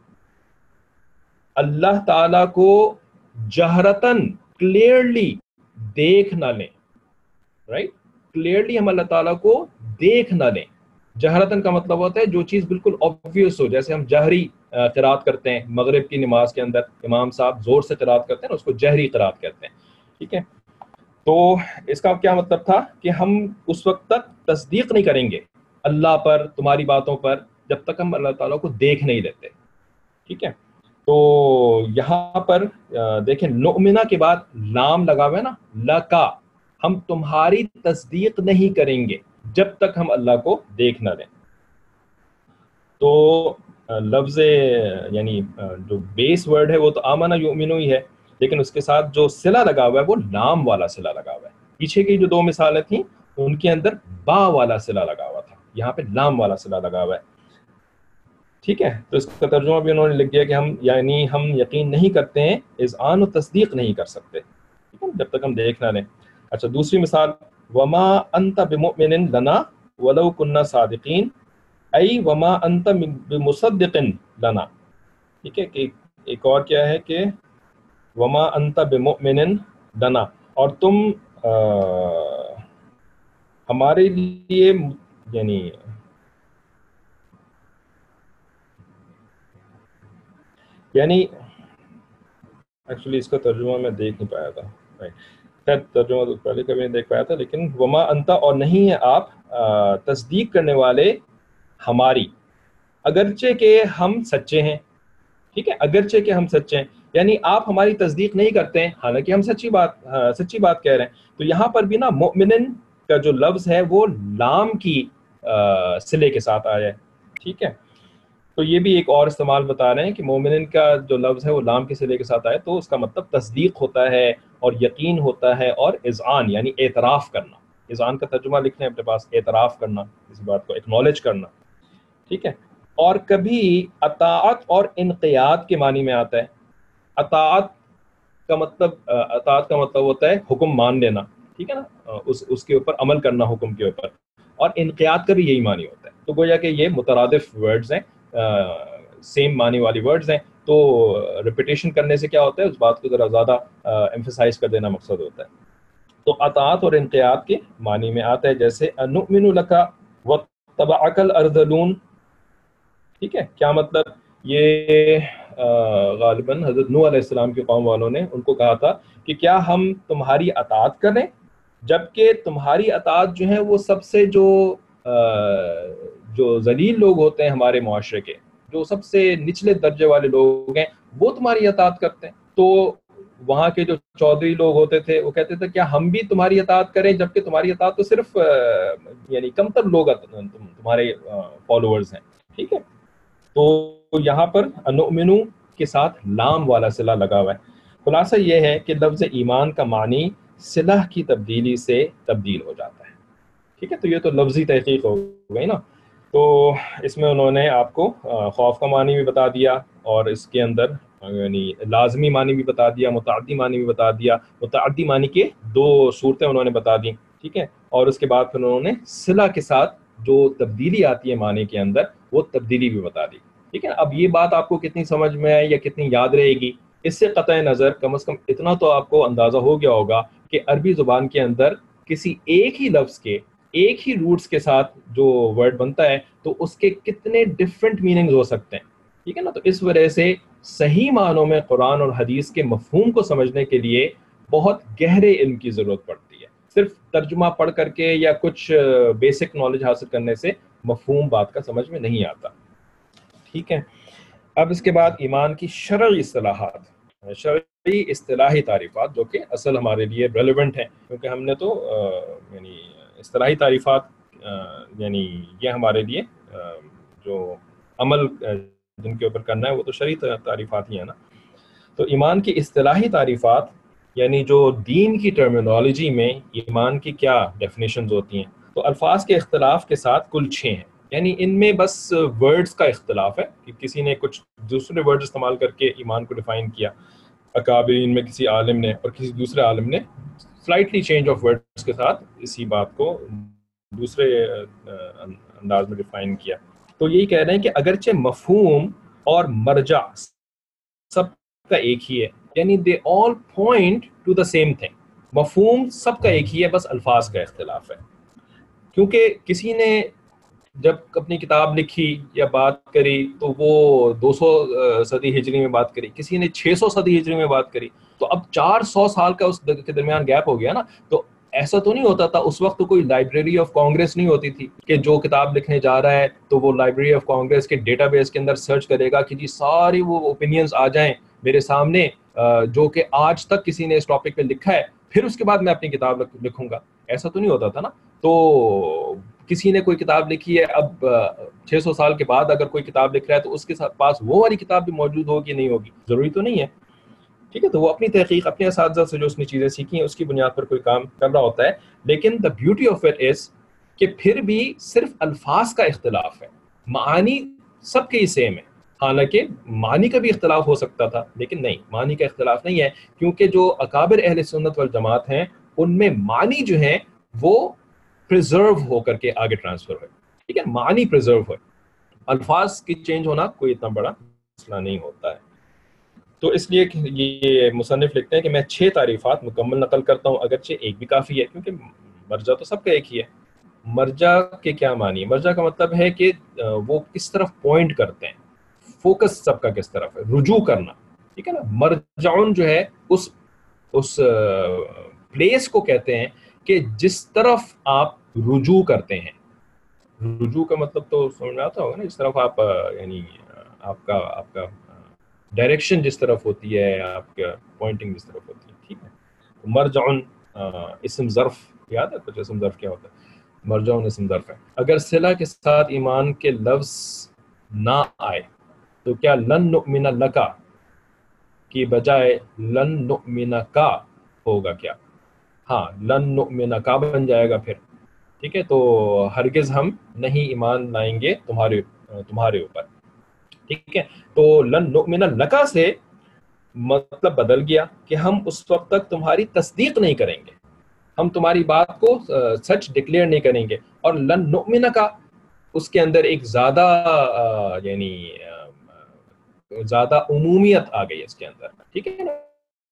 اللہ تعالیٰ کو جہرتاً کلیئرلی دیکھ نہ لیں. رائٹ، کلیئرلی ہم اللہ تعالیٰ کو دیکھ نہ لیں. جہرتاً کا مطلب ہوتا ہے جو چیز بالکل آبویس ہو، جیسے ہم جہری قرات کرتے ہیں مغرب کی نماز کے اندر، امام صاحب زور سے قرات کرتے ہیں نا، اس کو جہری قرات کہتے ہیں. ٹھیک ہے، تو اس کا کیا مطلب تھا کہ ہم اس وقت تک تصدیق نہیں کریں گے اللہ پر، تمہاری باتوں پر، جب تک ہم اللہ تعالیٰ کو دیکھ نہیں لیتے. ٹھیک ہے، تو یہاں پر دیکھیں نؤمنہ کے بعد لام لگا ہوا ہے نا، لکا، ہم تمہاری تصدیق نہیں کریں گے جب تک ہم اللہ کو دیکھ نہ لیں. تو لفظ یعنی جو بیس ورڈ ہے وہ تو آمنہ یؤمنو ہی ہے، لیکن اس کے ساتھ جو صلہ لگا ہوا ہے وہ لام والا صلہ لگا ہوا ہے. پیچھے کی جو دو مثالیں تھیں ان کے اندر با والا صلہ لگا ہوا تھا، یہاں پہ لام والا صلہ لگا ہوا ہے. ٹھیک ہے، تو اس کا ترجمہ بھی انہوں نے لکھ دیا کہ ہم یعنی ہم یقین نہیں کرتے ہیں، اذعان و تصدیق نہیں کر سکتے جب تک ہم دیکھ نہ لیں. اچھا، دوسری مثال، وما انت بمؤمن لنا ولو كنا صادقین، ای وما انت بمصدق لنا. ٹھیک ہے، کہ ایک اور کیا ہے کہ وما انت بمؤمن لنا، اور تم آ, ہمارے لیے یعنی یعنی ایکچولی اس کا ترجمہ میں دیکھ نہیں پایا تھا، خیر ترجمہ تو پہلے کبھی نہیں دیکھ پایا تھا، لیکن وما انتا، اور نہیں ہے آپ تصدیق کرنے والے ہماری، اگرچہ کہ ہم سچے ہیں. ٹھیک ہے، اگرچہ کہ ہم سچے ہیں، یعنی آپ ہماری تصدیق نہیں کرتے ہیں حالانکہ ہم سچی بات سچی بات کہہ رہے ہیں. تو یہاں پر بھی نا مؤمنن کا جو لفظ ہے وہ لام کی صلے کے ساتھ آیا ہے. ٹھیک ہے، تو یہ بھی ایک اور استعمال بتا رہے ہیں کہ مومنن کا جو لفظ ہے وہ لام کے صلے کے ساتھ آئے تو اس کا مطلب تصدیق ہوتا ہے اور یقین ہوتا ہے اور اذعان یعنی اعتراف کرنا. اذعان کا ترجمہ لکھ لیں اپنے پاس، اعتراف کرنا، کسی بات کو ایکنالج کرنا. ٹھیک ہے، اور کبھی اطاعت اور انقیاد کے معنی میں آتا ہے. اطاعت کا مطلب اطاعت کا مطلب ہوتا ہے حکم مان لینا، ٹھیک ہے نا، اس اس کے اوپر عمل کرنا حکم کے اوپر، اور انقیاد کا بھی یہی معنی ہوتا ہے. تو گویا کہ یہ مترادف ورڈز ہیں، سیم معنی والی ورڈز ہیں. تو ریپیٹیشن کرنے سے کیا ہوتا ہے، اس بات کو ذرا زیادہ ایمفسائز کر دینا مقصد ہوتا ہے. تو اطاعت اور انقیاد کے معنی میں آتا ہے، جیسے انؤمن لک واتبعک الارذلون. ٹھیک ہے، کیا مطلب، یہ غالباً حضرت نوح علیہ السلام کے قوم والوں نے ان کو کہا تھا کہ کیا ہم تمہاری اطاعت کریں جبکہ تمہاری اطاعت جو ہے وہ سب سے جو جو ذلیل لوگ ہوتے ہیں ہمارے معاشرے کے، جو سب سے نچلے درجے والے لوگ ہیں، وہ تمہاری اطاعت کرتے ہیں. تو وہاں کے جو چودھری لوگ ہوتے تھے وہ کہتے تھے کیا ہم بھی تمہاری اطاعت کریں جبکہ تمہاری اطاعت تو صرف یعنی کم تر لوگ تمہارے فالوورز ہیں. ٹھیک ہے، تو یہاں پر انؤمنو کے ساتھ لام والا صلہ لگا ہوا ہے. خلاصہ یہ ہے کہ لفظ ایمان کا معنی صلہ کی تبدیلی سے تبدیل ہو جاتا ہے. ٹھیک ہے، تو یہ تو لفظی تحقیق ہو گئی نا. تو اس میں انہوں نے آپ کو خوف کا معنی بھی بتا دیا، اور اس کے اندر یعنی لازمی معنی بھی بتا دیا، متعدی معنی بھی بتا دیا. متعدی معنی کے دو صورتیں انہوں نے بتا دیں. ٹھیک ہے، اور اس کے بعد پھر انہوں نے صلہ کے ساتھ جو تبدیلی آتی ہے معنی کے اندر وہ تبدیلی بھی بتا دی. ٹھیک ہے، اب یہ بات آپ کو کتنی سمجھ میں آئے یا کتنی یاد رہے گی، اس سے قطع نظر کم از کم اتنا تو آپ کو اندازہ ہو گیا ہوگا کہ عربی زبان کے اندر کسی ایک ہی لفظ کے ایک ہی روٹس کے ساتھ جو ورڈ بنتا ہے تو اس کے کتنے ڈفرینٹ میننگز ہو سکتے ہیں. ٹھیک ہے نا، تو اس وجہ سے صحیح معنوں میں قرآن اور حدیث کے مفہوم کو سمجھنے کے لیے بہت گہرے علم کی ضرورت پڑتی ہے. صرف ترجمہ پڑھ کر کے یا کچھ بیسک نالج حاصل کرنے سے مفہوم بات کا سمجھ میں نہیں آتا. ٹھیک ہے، اب اس کے بعد ایمان کی شرعی اصطلاحات، شرعی اصطلاحی تعریفات جو کہ اصل ہمارے لیے ریلیونٹ ہیں، کیونکہ ہم نے تو یعنی اصطلاحی تعریفات یعنی یہ ہمارے لیے جو عمل جن کے اوپر کرنا ہے وہ تو شرعی تعریفات ہی ہیں نا. تو ایمان کی اصطلاحی تعریفات یعنی جو دین کی ٹرمینالوجی میں ایمان کی کیا ڈیفینیشنز ہوتی ہیں، تو الفاظ کے اختلاف کے ساتھ کل چھ ہیں. یعنی ان میں بس ورڈز کا اختلاف ہے کہ کسی نے کچھ دوسرے ورڈز استعمال کر کے ایمان کو ڈیفائن کیا. اکابرین میں کسی عالم نے اور کسی دوسرے عالم نے سلائٹلی چینج آف ورڈز کے ساتھ اسی بات کو دوسرے انداز میں ڈیفائن کیا. تو یہی کہہ رہے ہیں کہ اگرچہ مفہوم اور مرجع سب کا ایک ہی ہے، یعنی they all point to the same thing. مفہوم سب کا ایک ہی ہے، بس الفاظ کا اختلاف ہے. کیونکہ کسی نے جب اپنی کتاب لکھی یا بات کری تو وہ دو سو صدی ہجری میں بات کری، کسی نے چھ سو صدی ہجری میں بات کری، تو اب چار سو سال کا اس کے درمیان گیپ ہو گیا نا. تو ایسا تو نہیں ہوتا تھا اس وقت، تو کوئی لائبریری آف کانگریس نہیں ہوتی تھی کہ جو کتاب لکھنے جا رہا ہے تو وہ لائبریری آف کانگریس کے ڈیٹا بیس کے اندر سرچ کرے گا کہ جی ساری وہ اوپینینز آ جائیں میرے سامنے جو کہ آج تک کسی نے اس ٹاپک پہ لکھا ہے، پھر اس کے بعد میں اپنی کتاب لکھوں گا. ایسا تو نہیں ہوتا تھا نا. تو کسی نے کوئی کتاب لکھی ہے، اب چھ سو سال کے بعد اگر کوئی کتاب لکھ رہا ہے تو اس کے پاس وہ والی کتاب بھی موجود ہوگی نہیں ہوگی، ضروری تو نہیں ہے. ٹھیک ہے، تو وہ اپنی تحقیق اپنے اساتذہ سے جو اس نے چیزیں سیکھی ہیں اس کی بنیاد پر کوئی کام کر رہا ہوتا ہے. لیکن the beauty of it is کہ پھر بھی صرف الفاظ کا اختلاف ہے، معانی سب کے ہی سیم ہے. حالانکہ معنی کا بھی اختلاف ہو سکتا تھا، لیکن نہیں، معنی کا اختلاف نہیں ہے، کیونکہ جو اکابر اہل سنت والجماعت ہیں ان میں معنی جو ہیں وہ پریزرو ہو کر کے آگے ٹرانسفر ہوئے. ٹھیک ہے، معنی پریزرو ہوئے، الفاظ کی چینج ہونا کوئی اتنا بڑا مسئلہ نہیں ہوتا ہے. تو اس لیے یہ مصنف لکھتے ہیں کہ میں چھ تعریفات مکمل نقل کرتا ہوں، اگرچہ ایک بھی کافی ہے، کیونکہ مرجع تو سب کا ایک ہی ہے. مرجع کے کیا معنی ہے؟ مرجع کا مطلب ہے کہ وہ کس طرف پوائنٹ کرتے ہیں، فوکس سب کا کس طرف ہے، رجوع کرنا. ٹھیک ہے نا. مرجعون جو ہے اس اس پلیس کو کہتے ہیں کہ جس طرف آپ رجوع کرتے ہیں. رجوع کا مطلب تو سمجھ میں آتا ہوگا نا، جس طرف آپ یعنی آپ کا آپ کا ڈائریکشن جس طرف ہوتی ہے، آپ کا پوائنٹنگ جس طرف ہوتی ہے. ٹھیک ہے. مرجعن اسم ظرف، یاد ہے کچھ اسم ظرف کیا ہوتا ہے؟ مرجعن اسم ظرف ہے. اگر صلہ کے ساتھ ایمان کے لفظ نہ آئے تو کیا لن نؤمن لک کی بجائے لن نؤمن کا ہوگا کیا؟ ہاں، لن نؤمن کا بن جائے گا پھر. ٹھیک ہے، تو ہرگز ہم نہیں ایمان لائیں گے تمہارے تمہارے اوپر. ٹھیک ہے، تو لن نؤمن لکا سے مطلب بدل گیا کہ ہم اس وقت تک تمہاری تصدیق نہیں کریں گے، ہم تمہاری بات کو سچ ڈکلیئر نہیں کریں گے. اور لن نؤمن کا اس کے اندر ایک زیادہ یعنی زیادہ عمومیت آ گئی اس کے اندر. ٹھیک ہے نا،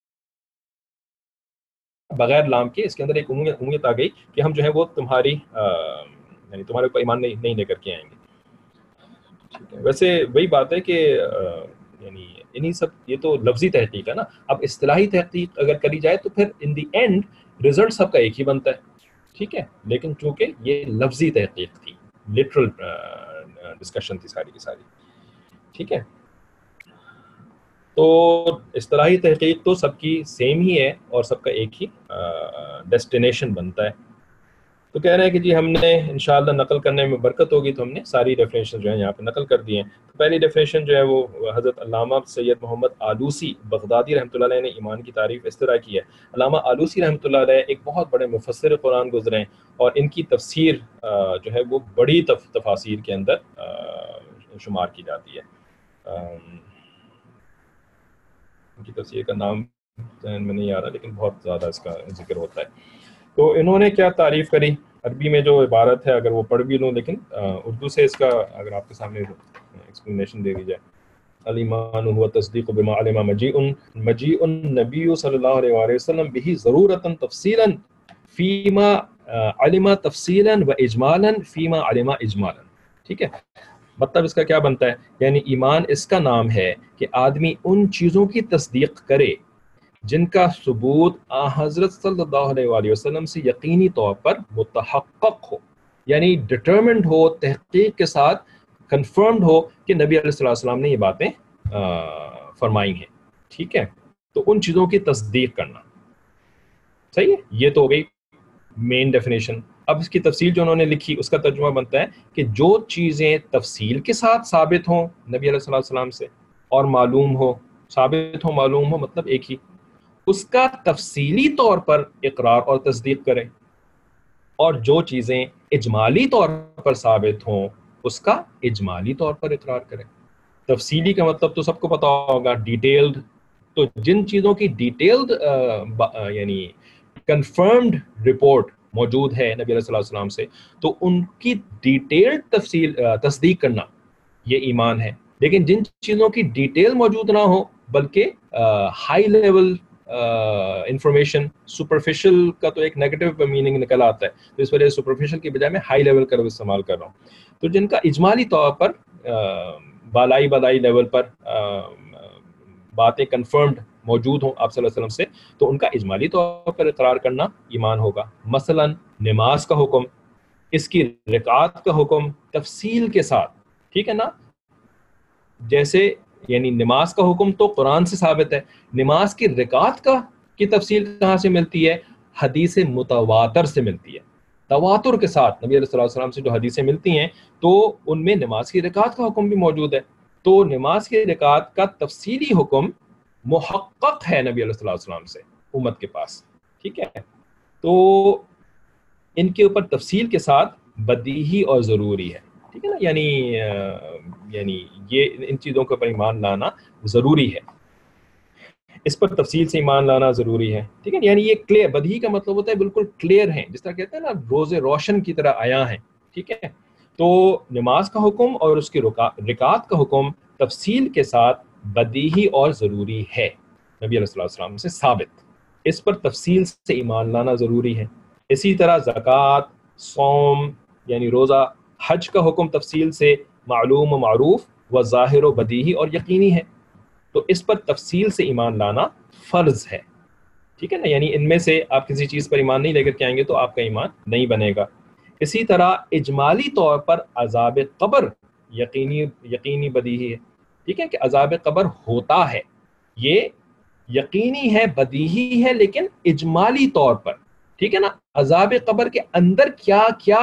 بغیر لام کے اس کے اندر ایک عمومیت آ گئی کہ ہم جو ہے وہ تمہاری یعنی تمہارے اوپر ایمان نہیں نہیں لے کر کے آئیں گے. ٹھیک ہے، ویسے وہی بات ہے کہ یعنی انہی سب، یہ تو لفظی تحقیق ہے نا. اب اصطلاحی تحقیق اگر کری جائے تو پھر ان دی اینڈ رزلٹ سب کا ایک ہی بنتا ہے. ٹھیک ہے، لیکن چونکہ یہ لفظی تحقیق تھی، لٹرل ڈسکشن تھی ساری کی ساری. ٹھیک ہے، تو اصطلاحی تحقیق تو سب کی سیم ہی ہے اور سب کا ایک ہی ڈیسٹینیشن بنتا ہے. تو کہہ رہے ہیں کہ جی ہم نے انشاءاللہ نقل کرنے میں برکت ہوگی تو ہم نے ساری ڈیفینیشن جو ہیں یہاں پہ نقل کر دی ہیں. تو پہلی ڈیفینیشن جو ہے وہ حضرت علامہ سید محمد آلوسی بغدادی رحمۃ اللہ علیہ نے ایمان کی تعریف اس طرح کی ہے. علامہ آلوسی رحمۃ اللہ علیہ ایک بہت بڑے مفسر قرآن گزرے ہیں اور ان کی تفسیر جو ہے وہ بڑی تفاسیر کے اندر شمار کی جاتی ہے. ان کی تفسیر کا نام ذہن میں نہیں آ رہا لیکن بہت زیادہ اس کا ذکر ہوتا ہے. تو انہوں نے کیا تعریف کری؟ عربی میں جو عبارت ہے اگر وہ پڑھ بھی لوں، لیکن اردو سے اس کا اگر آپ کے سامنے ایکسپلینیشن دے دی جائے. الایمان هو تصدیق بما علم مجیء مجیء النبی صلی اللہ علیہ وآلہ وسلم به ضرورتا تفصیلا فیما علم تفصیلا و اجمالا فیما علم اجمالا. ٹھیک ہے، مطلب اس کا کیا بنتا ہے؟ یعنی ایمان اس کا نام ہے کہ آدمی ان چیزوں کی تصدیق کرے جن کا ثبوت حضرت صلی اللہ علیہ وآلہ وسلم سے یقینی طور پر متحقق ہو، یعنی ڈٹرمنڈ ہو، تحقیق کے ساتھ کنفرمڈ ہو کہ نبی علیہ الصلوۃ والسلام نے یہ باتیں فرمائی ہیں. ٹھیک ہے، تو ان چیزوں کی تصدیق کرنا. صحیح ہے، یہ تو ہو گئی مین ڈیفینیشن. اب اس کی تفصیل جو انہوں نے لکھی اس کا ترجمہ بنتا ہے کہ جو چیزیں تفصیل کے ساتھ ثابت ہوں نبی علیہ الصلوۃ والسلام سے اور معلوم ہو، ثابت ہو معلوم ہو مطلب ایک ہی، اس کا تفصیلی طور پر اقرار اور تصدیق کریں، اور جو چیزیں اجمالی طور پر ثابت ہوں اس کا اجمالی طور پر اقرار کریں. تفصیلی کا مطلب تو سب کو پتا ہوگا، ڈیٹیلڈ تو جن چیزوں کی ڈیٹیلڈ یعنی کنفرمڈ رپورٹ موجود ہے نبی علیہ الصلوۃ والسلام سے، تو ان کی ڈیٹیلڈ تفصیل تصدیق کرنا یہ ایمان ہے. لیکن جن چیزوں کی ڈیٹیل موجود نہ ہو بلکہ ہائی لیول انفارمیشن، سپرفیشل کا تو ایک نیگیٹو میننگ نکل آتا ہے، تو اس وجہ سے سپرفیشل کی بجائے میں ہائی لیول کا استعمال کر رہا ہوں. تو جن کا اجمالی طور پر بالائی بالائی لیول پر باتیں کنفرمڈ موجود ہوں آپ صلی اللہ علیہ وسلم سے، تو ان کا اجمالی طور پر اقرار کرنا ایمان ہوگا. مثلا نماز کا حکم، اس کی رکعات کا حکم تفصیل کے ساتھ، ٹھیک ہے نا. جیسے یعنی نماز کا حکم تو قرآن سے ثابت ہے، نماز کی رکعات کا کی تفصیل کہاں سے ملتی ہے؟ حدیث متواتر سے ملتی ہے. تواتر کے ساتھ نبی علیہ الصلوۃ والسلام سے جو حدیثیں ملتی ہیں تو ان میں نماز کی رکعات کا حکم بھی موجود ہے. تو نماز کی رکعات کا تفصیلی حکم محقق ہے نبی علیہ الصلوۃ والسلام سے امت کے پاس، ٹھیک ہے. تو ان کے اوپر تفصیل کے ساتھ بدیہی اور ضروری ہے، ٹھیک ہے نا. یعنی یعنی یہ ان چیزوں کے اوپر ایمان لانا ضروری ہے، اس پر تفصیل سے ایمان لانا ضروری ہے، ٹھیک ہے. یعنی یہ کلیئر، بدیہی کا مطلب ہوتا ہے بالکل کلیئر ہیں، جس طرح کہتے ہیں نا روز روشن کی طرح آیا ہیں، ٹھیک ہے. تو نماز کا حکم اور اس کی رکعات کا حکم تفصیل کے ساتھ بدیہی اور ضروری ہے، نبی علیہ الصلوۃ والسلام سے ثابت، اس پر تفصیل سے ایمان لانا ضروری ہے. اسی طرح زکوٰۃ، صوم یعنی روزہ، حج کا حکم تفصیل سے معلوم و معروف و ظاہر و بدیہی اور یقینی ہے، تو اس پر تفصیل سے ایمان لانا فرض ہے، ٹھیک ہے نا. یعنی ان میں سے آپ کسی چیز پر ایمان نہیں لے کر کے آئیں گے تو آپ کا ایمان نہیں بنے گا. اسی طرح اجمالی طور پر عذاب قبر یقینی یقینی بدیہی ہے، ٹھیک ہے، کہ عذاب قبر ہوتا ہے، یہ یقینی ہے، بدیہی ہے، لیکن اجمالی طور پر، ٹھیک ہے نا. عذاب قبر کے اندر کیا کیا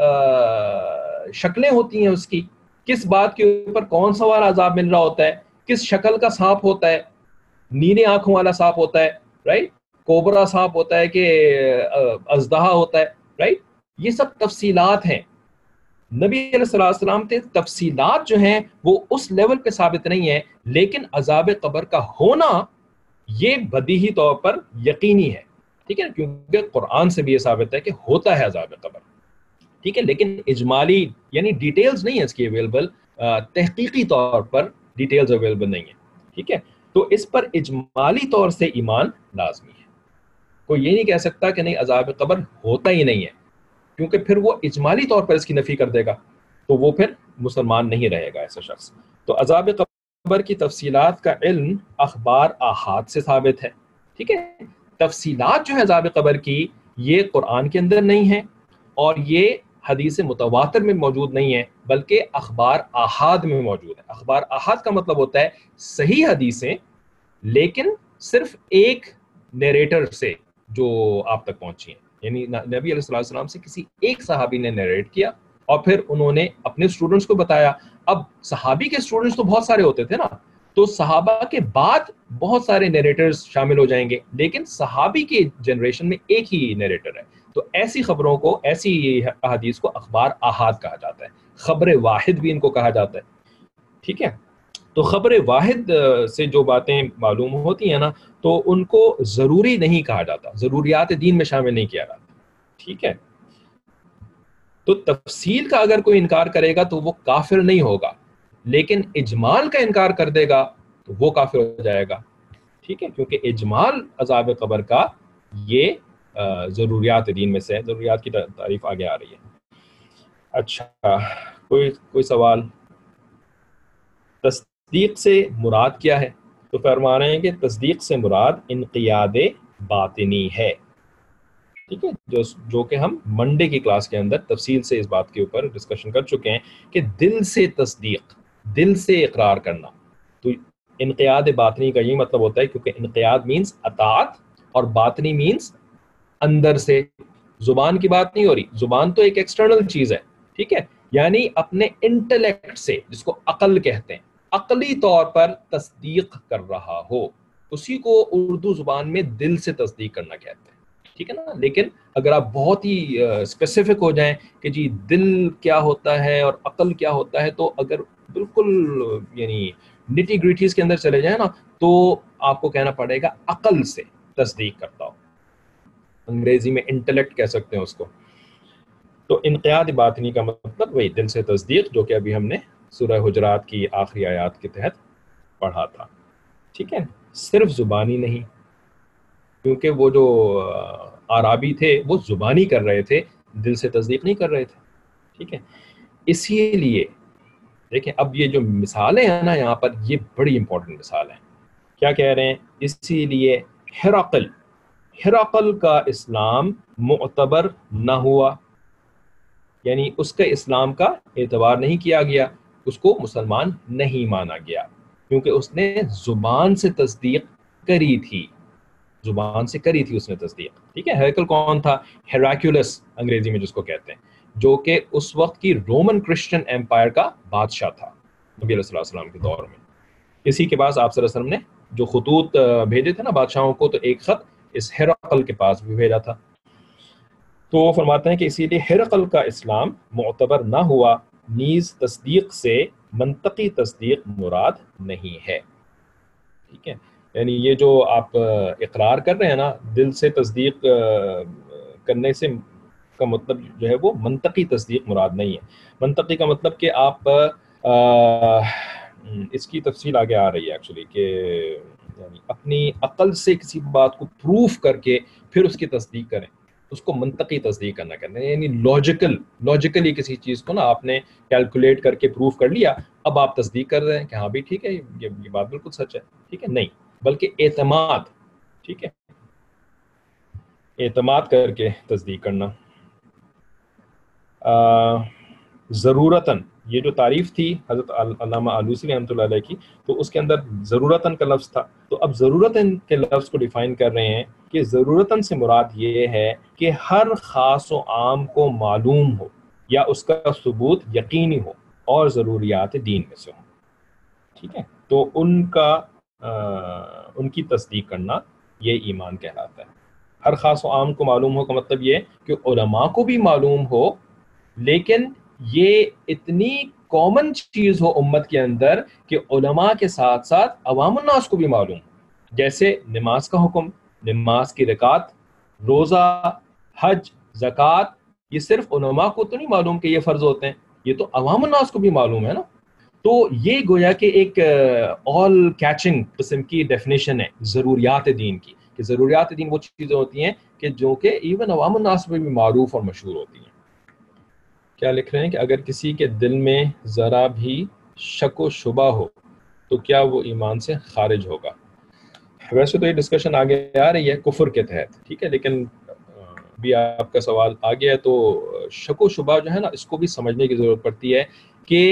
شکلیں ہوتی ہیں اس کی، کس بات کے اوپر کون سا والا عذاب مل رہا ہوتا ہے، کس شکل کا سانپ ہوتا ہے، نیلے آنکھوں والا سانپ ہوتا ہے، رائٹ، کوبرا سانپ ہوتا ہے کہ اژدہا ہوتا ہے، رائٹ. یہ سب تفصیلات ہیں. نبی علیہ الصلوۃ والسلام کے تفصیلات جو ہیں وہ اس لیول پہ ثابت نہیں ہے، لیکن عذاب قبر کا ہونا یہ بدیہی طور پر یقینی ہے، ٹھیک ہے، کیونکہ قرآن سے بھی یہ ثابت ہے کہ ہوتا ہے عذاب قبر، ٹھیک ہے. لیکن اجمالی یعنی ڈیٹیلز نہیں ہے اس کی اویلیبل، تحقیقی طور پر ڈیٹیلز اویلیبل نہیں ہے، ٹھیک ہے. تو اس پر اجمالی طور سے ایمان لازمی ہے. کوئی یہ نہیں کہہ سکتا کہ نہیں عذاب قبر ہوتا ہی نہیں ہے، کیونکہ پھر وہ اجمالی طور پر اس کی نفی کر دے گا تو وہ پھر مسلمان نہیں رہے گا ایسا شخص. تو عذاب قبر کی تفصیلات کا علم اخبار آحاد سے ثابت ہے، ٹھیک ہے. تفصیلات جو ہے عذاب قبر کی یہ قرآن کے اندر نہیں ہے اور یہ حدیث متواتر میں موجود نہیں ہے، بلکہ اخبار آحاد میں موجود ہے. اخبار آحاد کا مطلب ہوتا ہے صحیح حدیثیں لیکن صرف ایک نیریٹر سے جو آپ تک پہنچی ہیں، یعنی نبی علیہ الصلوۃ والسلام سے کسی ایک صحابی نے نیریٹ کیا اور پھر انہوں نے اپنے اسٹوڈنٹس کو بتایا. اب صحابی کے اسٹوڈنٹس تو بہت سارے ہوتے تھے نا، تو صحابہ کے بعد بہت سارے نیریٹرز شامل ہو جائیں گے، لیکن صحابی کے جنریشن میں ایک ہی نیریٹر ہے. تو ایسی خبروں کو، ایسی احادیث کو اخبار آحاد کہا جاتا ہے. خبر واحد بھی ان کو کہا جاتا ہے، ٹھیک ہے. تو خبر واحد سے جو باتیں معلوم ہوتی ہیں نا تو ان کو ضروری نہیں کہا جاتا، ضروریات دین میں شامل نہیں کیا جاتا، ٹھیک ہے. تو تفصیل کا اگر کوئی انکار کرے گا تو وہ کافر نہیں ہوگا، لیکن اجمال کا انکار کر دے گا تو وہ کافر ہو جائے گا، ٹھیک ہے، کیونکہ اجمال عذاب قبر کا یہ ضروریات دین میں سے ہے. ضروریات کی تعریف آگے آ رہی ہے. اچھا، کوئی کوئی سوال؟ تصدیق سے مراد کیا ہے؟ تو فرما رہے ہیں کہ تصدیق سے مراد انقیاد باطنی ہے، ٹھیک ہے، جو جو کہ ہم منڈے کی کلاس کے اندر تفصیل سے اس بات کے اوپر ڈسکشن کر چکے ہیں کہ دل سے تصدیق، دل سے اقرار کرنا. تو انقیاد باطنی کا یہ مطلب ہوتا ہے، کیونکہ انقیاد مینز اطاعت اور باطنی مینز اندر سے. زبان کی بات نہیں ہو رہی، زبان تو ایک ایکسٹرنل چیز ہے، ٹھیک ہے، یعنی اپنے انٹلیکٹ سے، جس کو عقل کہتے ہیں، عقلی طور پر تصدیق کر رہا ہو، اسی کو اردو زبان میں دل سے تصدیق کرنا کہتے ہیں، ٹھیک ہے نا. لیکن اگر آپ بہت ہی اسپیسیفک ہو جائیں کہ جی دل کیا ہوتا ہے اور عقل کیا ہوتا ہے، تو اگر بالکل یعنی نٹی گریٹیز کے اندر چلے جائیں نا تو آپ کو کہنا پڑے گا عقل سے تصدیق کرتا ہو، انگریزی میں انٹلیکٹ کہہ سکتے ہیں اس کو. تو انقیاد باطنی کا مطلب وہی دل سے تصدیق، جو کہ ابھی ہم نے سورہ حجرات کی آخری آیات کے تحت پڑھا تھا. ٹھیک ہے، صرف زبانی نہیں، کیونکہ وہ جو عرابی تھے وہ زبانی کر رہے تھے، دل سے تصدیق نہیں کر رہے تھے. ٹھیک ہے، اسی لیے دیکھیں اب یہ جو مثالیں ہیں نا یہاں پر، یہ بڑی امپورٹنٹ مثال ہیں. کیا کہہ رہے ہیں؟ اسی لیے ہرقل ہرقل کا اسلام معتبر نہ ہوا، یعنی اس کے اسلام کا اعتبار نہیں کیا گیا، اس کو مسلمان نہیں مانا گیا، کیونکہ اس نے زبان سے تصدیق کری تھی، زبان سے کری تھی اس نے تصدیق. ٹھیک ہے، ہرقل کون تھا؟ ہیراکیولس انگریزی میں جس کو کہتے ہیں، جو کہ اس وقت کی رومن کرسچن امپائر کا بادشاہ تھا نبی علیہ السلام کے دور میں. اسی کے بعد آپ صلی اللہ علیہ وسلم نے جو خطوط بھیجے تھے نا بادشاہوں کو، تو ایک خط اس ہرقل کے پاس بھی بھیجا تھا. تو وہ فرماتے ہیں کہ اسی لیے ہرقل کا اسلام معتبر نہ ہوا، نیز تصدیق سے منطقی تصدیق مراد نہیں ہے. ٹھیک ہے، یعنی یہ جو آپ اقرار کر رہے ہیں نا، دل سے تصدیق کرنے سے کا مطلب جو ہے وہ منطقی تصدیق مراد نہیں ہے. منطقی کا مطلب کہ آپ اس کی تفصیل آگے آ رہی ہے ایکچولی، کہ یعنی اپنی عقل سے کسی بات کو پروف کر کے پھر اس کی تصدیق کریں، اس کو منطقی تصدیق کرنا کہتے ہیں. یعنی لاجیکل لاجیکلی کسی چیز کو نا آپ نے کیلکولیٹ کر کے پروف کر لیا، اب آپ تصدیق کر رہے ہیں کہ ہاں بھی ٹھیک ہے، یہ یہ بات بالکل سچ ہے. ٹھیک ہے، نہیں بلکہ اعتماد. ٹھیک ہے، اعتماد کر کے تصدیق کرنا. ضرورتاً، یہ جو تعریف تھی حضرت علامہ آلوسی رحمۃ اللہ علیہ کی، تو اس کے اندر ضرورتاً کا لفظ تھا. تو اب ضرورتاً کے لفظ کو ڈیفائن کر رہے ہیں کہ ضرورتاً سے مراد یہ ہے کہ ہر خاص و عام کو معلوم ہو یا اس کا ثبوت یقینی ہو اور ضروریات دین میں سے ہو. ٹھیک ہے، تو ان کا آ, ان کی تصدیق کرنا یہ ایمان کہلاتا ہے. ہر خاص و عام کو معلوم ہو کا مطلب یہ کہ علماء کو بھی معلوم ہو، لیکن یہ اتنی کامن چیز ہو امت کے اندر کہ علماء کے ساتھ ساتھ عوام الناس کو بھی معلوم ہو. جیسے نماز کا حکم، نماز کی رکعت، روزہ، حج، زکوٰۃ، یہ صرف علماء کو تو نہیں معلوم کہ یہ فرض ہوتے ہیں، یہ تو عوام الناس کو بھی معلوم ہے نا. تو یہ گویا کہ ایک آل کیچنگ قسم کی ڈیفینیشن ہے ضروریات دین کی، کہ ضروریات دین وہ چیزیں ہوتی ہیں کہ جو کہ ایون عوام الناس میں بھی معروف اور مشہور ہوتی ہیں. کیا لکھ رہے ہیں کہ اگر کسی کے دل میں ذرا بھی شک و شبہ ہو تو کیا وہ ایمان سے خارج ہوگا؟ ویسے تو یہ ڈسکشن آگے آ رہی ہے کفر کے تحت، ٹھیک ہے، لیکن بھی آپ کا سوال آ گیا ہے تو شک و شبہ جو ہے نا، اس کو بھی سمجھنے کی ضرورت پڑتی ہے کہ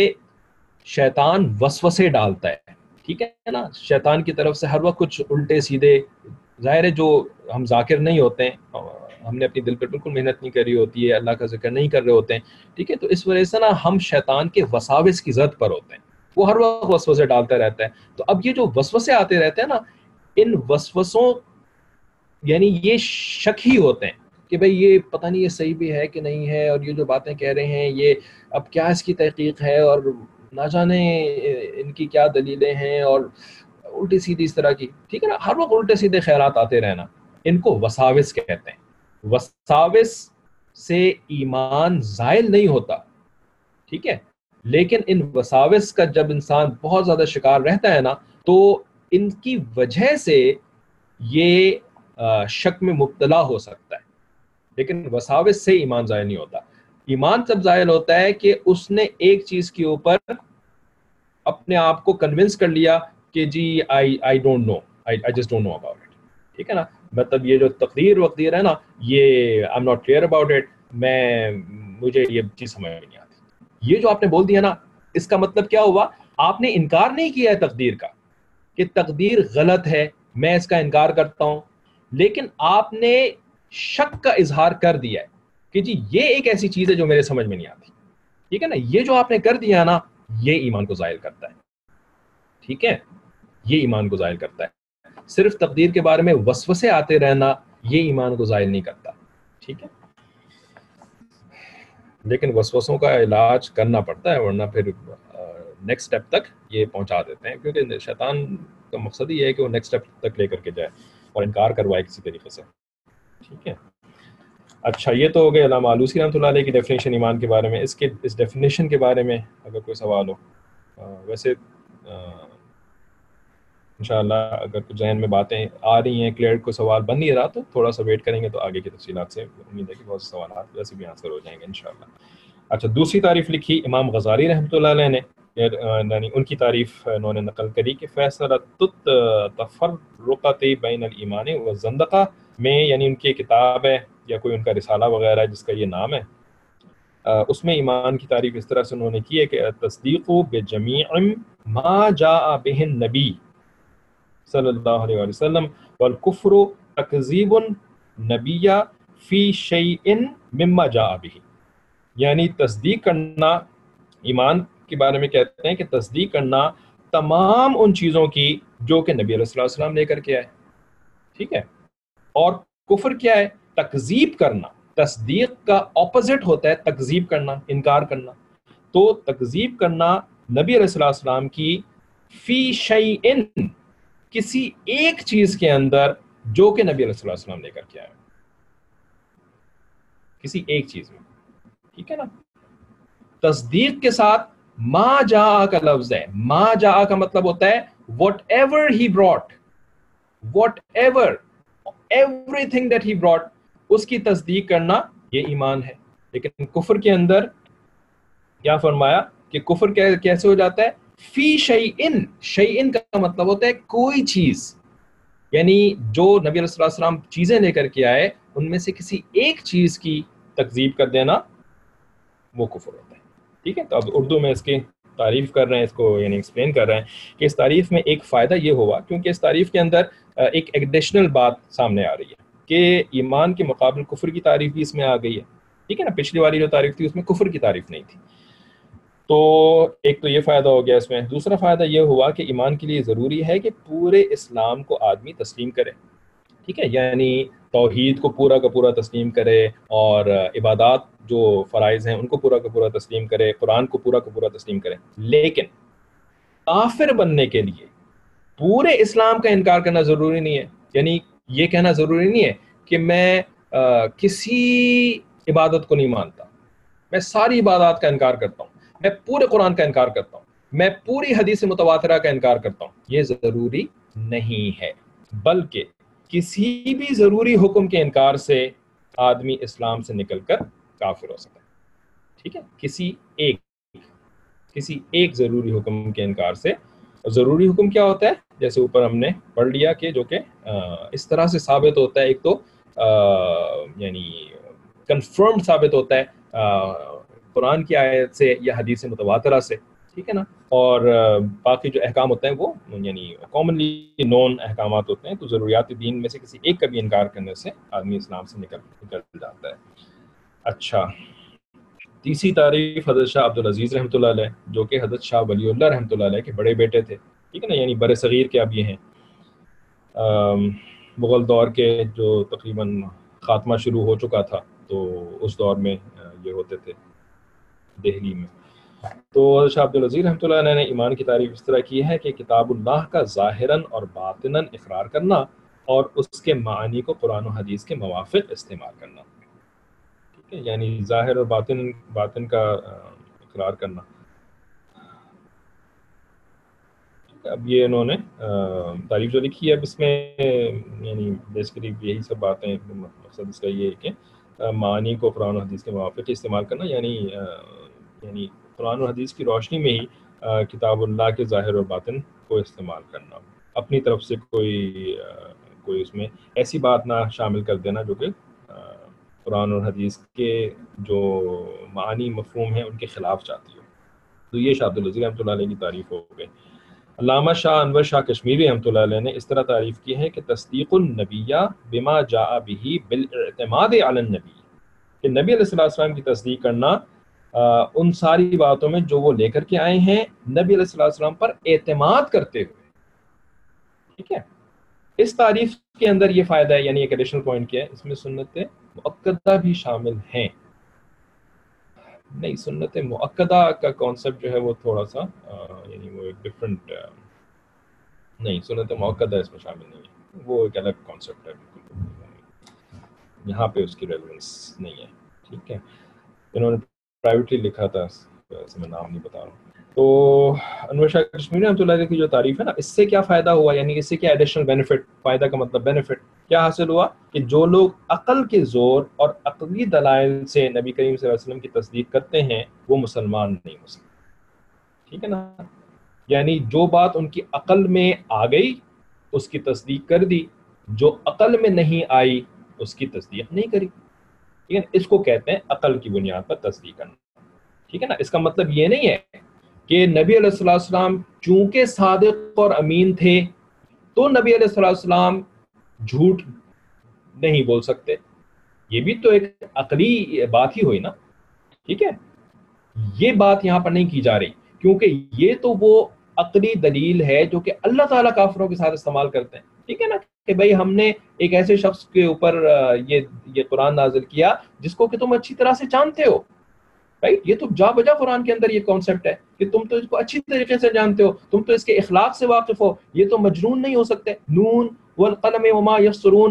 شیطان وسوسے ڈالتا ہے. ٹھیک ہے نا، شیطان کی طرف سے ہر وقت کچھ الٹے سیدھے، ظاہر ہے جو ہم ذاکر نہیں ہوتے ہیں، ہم نے اپنی دل پر بالکل محنت نہیں کری ہوتی ہے، اللہ کا ذکر نہیں کر رہے ہوتے ہیں، ٹھیک ہے، تو اس وجہ سے نا ہم شیطان کے وساوس کی زد پر ہوتے ہیں، وہ ہر وقت وسوسے ڈالتا رہتا ہے. تو اب یہ جو وسوسے آتے رہتے ہیں نا، ان وسوسوں یعنی یہ شک ہی ہوتے ہیں کہ بھئی یہ پتہ نہیں یہ صحیح بھی ہے کہ نہیں ہے، اور یہ جو باتیں کہہ رہے ہیں یہ اب کیا اس کی تحقیق ہے، اور نہ جانے ان کی کیا دلیلیں ہیں، اور الٹی سیدھی اس طرح کی. ٹھیک ہے نا، ہر وقت الٹے سیدھے خیالات آتے رہنا، ان کو وساوس کہتے ہیں. وساوس سے ایمان زائل نہیں ہوتا، ٹھیک ہے، لیکن ان وساوس کا جب انسان بہت زیادہ شکار رہتا ہے نا، تو ان کی وجہ سے یہ شک میں مبتلا ہو سکتا ہے، لیکن وساوس سے ایمان ظاہر نہیں ہوتا. ایمان تب ظاہر ہوتا ہے کہ اس نے ایک چیز کے اوپر اپنے آپ کو کنونس کر لیا کہ جی I I don't know, I just don't know about it. ٹھیک ہے نا، مطلب یہ جو تقدیر وقدیر ہے نا، یہ I am not clear about it, میں مجھے یہ چیز سمجھ میں نہیں آتی. یہ جو آپ نے بول دیا نا، اس کا مطلب کیا ہوا؟ آپ نے انکار نہیں کیا ہے تقدیر کا کہ تقدیر غلط ہے، میں اس کا انکار کرتا ہوں، لیکن آپ نے شک کا اظہار کر دیا ہے کہ جی یہ ایک ایسی چیز ہے جو میرے سمجھ میں نہیں آتی. ٹھیک ہے نا، یہ جو آپ نے کر دیا نا، یہ ایمان کو زائل کرتا ہے. ٹھیک ہے، یہ ایمان کو زائل کرتا ہے. صرف تقدیر کے بارے میں وسوسے آتے رہنا یہ ایمان کو زائل نہیں کرتا. ٹھیک ہے، لیکن وسوسوں کا علاج کرنا پڑتا ہے، ورنہ پھر نیکسٹ سٹیپ تک یہ پہنچا دیتے ہیں، کیونکہ شیطان کا مقصد ہی ہے کہ وہ نیکسٹ اسٹیپ تک لے کر کے جائے اور انکار کروائے کسی طریقے سے. ٹھیک ہے. اچھا یہ تو ہو گئے علامہ آلوسی رحمۃ اللہ علیہ کی ڈیفینیشن ایمان کے بارے میں. اس کے اس ڈیفینیشن کے بارے میں اگر کوئی سوال ہو, ویسے انشاءاللہ اگر کچھ ذہن میں باتیں آ رہی ہیں, کلیئر کوئی سوال بن نہیں رہا تو تھوڑا سا ویٹ کریں گے تو آگے کی تفصیلات سے امید ہے کہ بہت سے سوالات ویسے بھی آنسر ہو جائیں گے انشاءاللہ. اچھا دوسری تعریف لکھی امام غزالی رحمۃ اللہ علیہ نے, یعنی ان کی تعریف انہوں نے نقل کری کہ فیصلۃ التفرقۃ بین الایمان والزندقہ میں, یعنی ان کی کتاب ہے یا کوئی ان کا رسالہ وغیرہ ہے جس کا یہ نام ہے, اس میں ایمان کی تعریف اس طرح سے انہوں نے کی ہے کہ تصدیق بجمیع ما جاء بہ النبی صلی اللہ علیہ وسلم والکفر تکذیب النبی فی شیء مما جاء بہ. یعنی تصدیق کرنا, ایمان کے بارے میں کہتے ہیں کہ تصدیق کرنا تمام ان چیزوں کی جو کہ نبی علیہ الصلوۃ والسلام لے کر کے آئے. ٹھیک ہے. اور کفر کیا ہے؟ تکذیب کرنا. تصدیق کا اپوزٹ ہوتا ہے تکذیب کرنا, انکار کرنا. تو تکذیب کرنا نبی علیہ الصلوۃ والسلام کی فی شیء, کسی ایک چیز کے اندر جو کہ نبی علیہ الصلوۃ والسلام لے کر کے آئے, کسی ایک چیز میں. ٹھیک ہے نا. تصدیق کے ساتھ ما جاء کا لفظ ہے. ما جاء کا مطلب ہوتا ہے whatever he brought, whatever everything that he brought, اس کی تصدیق کرنا یہ ایمان ہے. لیکن کفر کے اندر کیا فرمایا کہ کفر کیسے ہو جاتا ہے؟ فی شیئن. شیئن کا مطلب ہوتا ہے کوئی چیز, یعنی جو نبی علیہ السلام چیزیں لے کر کے آئے ان میں سے کسی ایک چیز کی تکذیب کر دینا وہ کفر ہوتا ہے. ٹھیک ہے. تو اب اردو میں اس کی تعریف کر رہے ہیں, اس کو یعنی ایکسپلین کر رہے ہیں کہ اس تعریف میں ایک فائدہ یہ ہوا, کیونکہ اس تعریف کے اندر ایک ایڈیشنل بات سامنے آ رہی ہے کہ ایمان کے مقابل کفر کی تعریف بھی اس میں آ گئی ہے. ٹھیک ہے نا. پچھلی والی جو تعریف تھی اس میں کفر کی تعریف نہیں تھی. تو ایک تو یہ فائدہ ہو گیا اس میں. دوسرا فائدہ یہ ہوا کہ ایمان کے لیے ضروری ہے کہ پورے اسلام کو آدمی تسلیم کرے. ٹھیک ہے. یعنی توحید کو پورا کا پورا تسلیم کرے, اور عبادات جو فرائض ہیں ان کو پورا کا پورا تسلیم کرے, قرآن کو پورا کا پورا تسلیم کرے. لیکن کافر بننے کے لیے پورے اسلام کا انکار کرنا ضروری نہیں ہے. یعنی یہ کہنا ضروری نہیں ہے کہ میں آ, کسی عبادت کو نہیں مانتا, میں ساری عبادات کا انکار کرتا ہوں, میں پورے قرآن کا انکار کرتا ہوں, میں پوری حدیث متواترہ کا انکار کرتا ہوں. یہ ضروری نہیں ہے, بلکہ کسی بھی ضروری حکم کے انکار سے آدمی اسلام سے نکل کر کافر ہو سکتا ہے. ٹھیک ہے. کسی ایک کسی ایک ضروری حکم کے انکار سے. ضروری حکم کیا ہوتا ہے؟ جیسے اوپر ہم نے پڑھ لیا کہ جو کہ اس طرح سے ثابت ہوتا ہے, ایک تو یعنی کنفرم ثابت ہوتا ہے قرآن کی آیت سے یا حدیث متواترہ سے. ٹھیک ہے نا. اور باقی جو احکام ہوتے ہیں وہ یعنی کامنلی نون احکامات ہوتے ہیں. تو ضروریات دین میں سے کسی ایک کا بھی انکار کرنے سے آدمی اسلام سے نکل نکل جاتا ہے. اچھا تیسری تعریف حضرت شاہ عبدالعزیز رحمۃ اللہ علیہ, جو کہ حضرت شاہ ولی اللہ رحمۃ اللہ علیہ کے بڑے بیٹے تھے. ٹھیک ہے نا. یعنی بر صغیر کے اب یہ ہیں, مغل دور کے جو تقریباً خاتمہ شروع ہو چکا تھا, تو اس دور میں یہ ہوتے تھے دہلی میں. تو حضرت شاہ عبدالعزیز رحمۃ اللہ علیہ نے ایمان کی تعریف اس طرح کی ہے کہ کتاب اللہ کا ظاہراً اور باطناً اقرار کرنا, اور اس کے معانی کو قرآن و حدیث کے موافق استعمال کرنا. ٹھیک ہے. یعنی ظاہر اور باطن باطن کا اقرار کرنا. اب یہ انہوں نے تعریف جو لکھی ہے, اب اس میں یعنی بیسیکلی یہی سب باتیں, مقصد اس کا یہ ہے کہ معانی کو قرآن و حدیث کے موافق استعمال کرنا, یعنی یعنی قرآن و حدیث کی روشنی میں ہی کتاب اللہ کے ظاہر اور باطن کو استعمال کرنا. اپنی طرف سے کوئی کوئی اس میں ایسی بات نہ شامل کر دینا جو کہ قرآن اور حدیث کے جو معانی مفہوم ہیں ان کے خلاف جاتی ہو. تو یہ شاہ عبدالعزیز رحمۃ اللہ علیہ کی تعریف ہو گئی. علامہ شاہ انور شاہ کشمیری رحمۃ اللہ علیہ نے اس طرح تعریف کی ہے کہ تصدیق النبیہ بما جاء بہ بالاعتماد علی النبی, کہ نبی علیہ الصلوۃ والسلام کی تصدیق کرنا ان ساری باتوں میں جو وہ لے کر کے آئے ہیں نبی علیہ الصلوۃ والسلام پر اعتماد کرتے ہوئے. ٹھیک ہے. اس تعریف کے اندر یہ فائدہ ہے, یعنی ایک ایڈیشنل پوائنٹ کیا ہے, اس میں سنت مؤکدہ بھی شامل ہیں. نہیں, سنت مؤکدہ کا کانسیپٹ جو ہے وہ تھوڑا سا یعنی وہ ایک ڈفرینٹ نہیں، سنت موقدہ اس میں شامل نہیں ہے، وہ ایک الگ کانسیپٹ ہے، بالکل یہاں پہ اس کی ریلیونس نہیں ہے. ٹھیک ہے، انہوں نے پرائیویٹلی لکھا تھا، ویسے میں نام نہیں بتا رہا ہوں. تو انور شاہ کشمیری رحمۃ اللہ علیہ کی جو تعریف ہے نا، اس سے کیا فائدہ ہوا، یعنی اس سے کیا ایڈیشنل بینیفٹ، فائدہ کا مطلب بینیفٹ کیا حاصل ہوا کہ جو لوگ عقل کے زور اور عقلی دلائل سے نبی کریم صلی اللہ علیہ وسلم کی تصدیق کرتے ہیں وہ مسلمان نہیں ہو سکتے. ٹھیک ہے نا، یعنی جو بات ان کی عقل میں آ گئی اس کی تصدیق کر دی، جو عقل میں نہیں آئی اس کی تصدیق نہیں کری. ٹھیک ہے، اس کو کہتے ہیں عقل کی بنیاد پر تصدیق کرنا. ٹھیک ہے نا، اس کا مطلب یہ نہیں ہے کہ نبی علیہ الصلوۃ والسلام چونکہ صادق اور امین تھے تو نبی علیہ الصلوۃ والسلام جھوٹ نہیں بول سکتے. یہ بھی تو ایک عقلی بات ہی ہوئی نا. ٹھیک ہے، یہ بات یہاں پر نہیں کی جا رہی، کیونکہ یہ تو وہ عقلی دلیل ہے جو کہ اللہ تعالیٰ کافروں کے ساتھ استعمال کرتے ہیں. ٹھیک ہے نا، کہ بھئی ہم نے ایک ایسے شخص کے اوپر یہ یہ قرآن نازل کیا جس کو کہ تم اچھی طرح سے جانتے ہو. رائٹ، یہ تو جا بجا قرآن کے اندر یہ کانسیپٹ ہے کہ تم تو اس کو اچھی طریقے سے جانتے ہو، تم تو اس کے اخلاق سے واقف ہو، یہ تو مجنون نہیں ہو سکتے. نون والقلم وما یسطرون،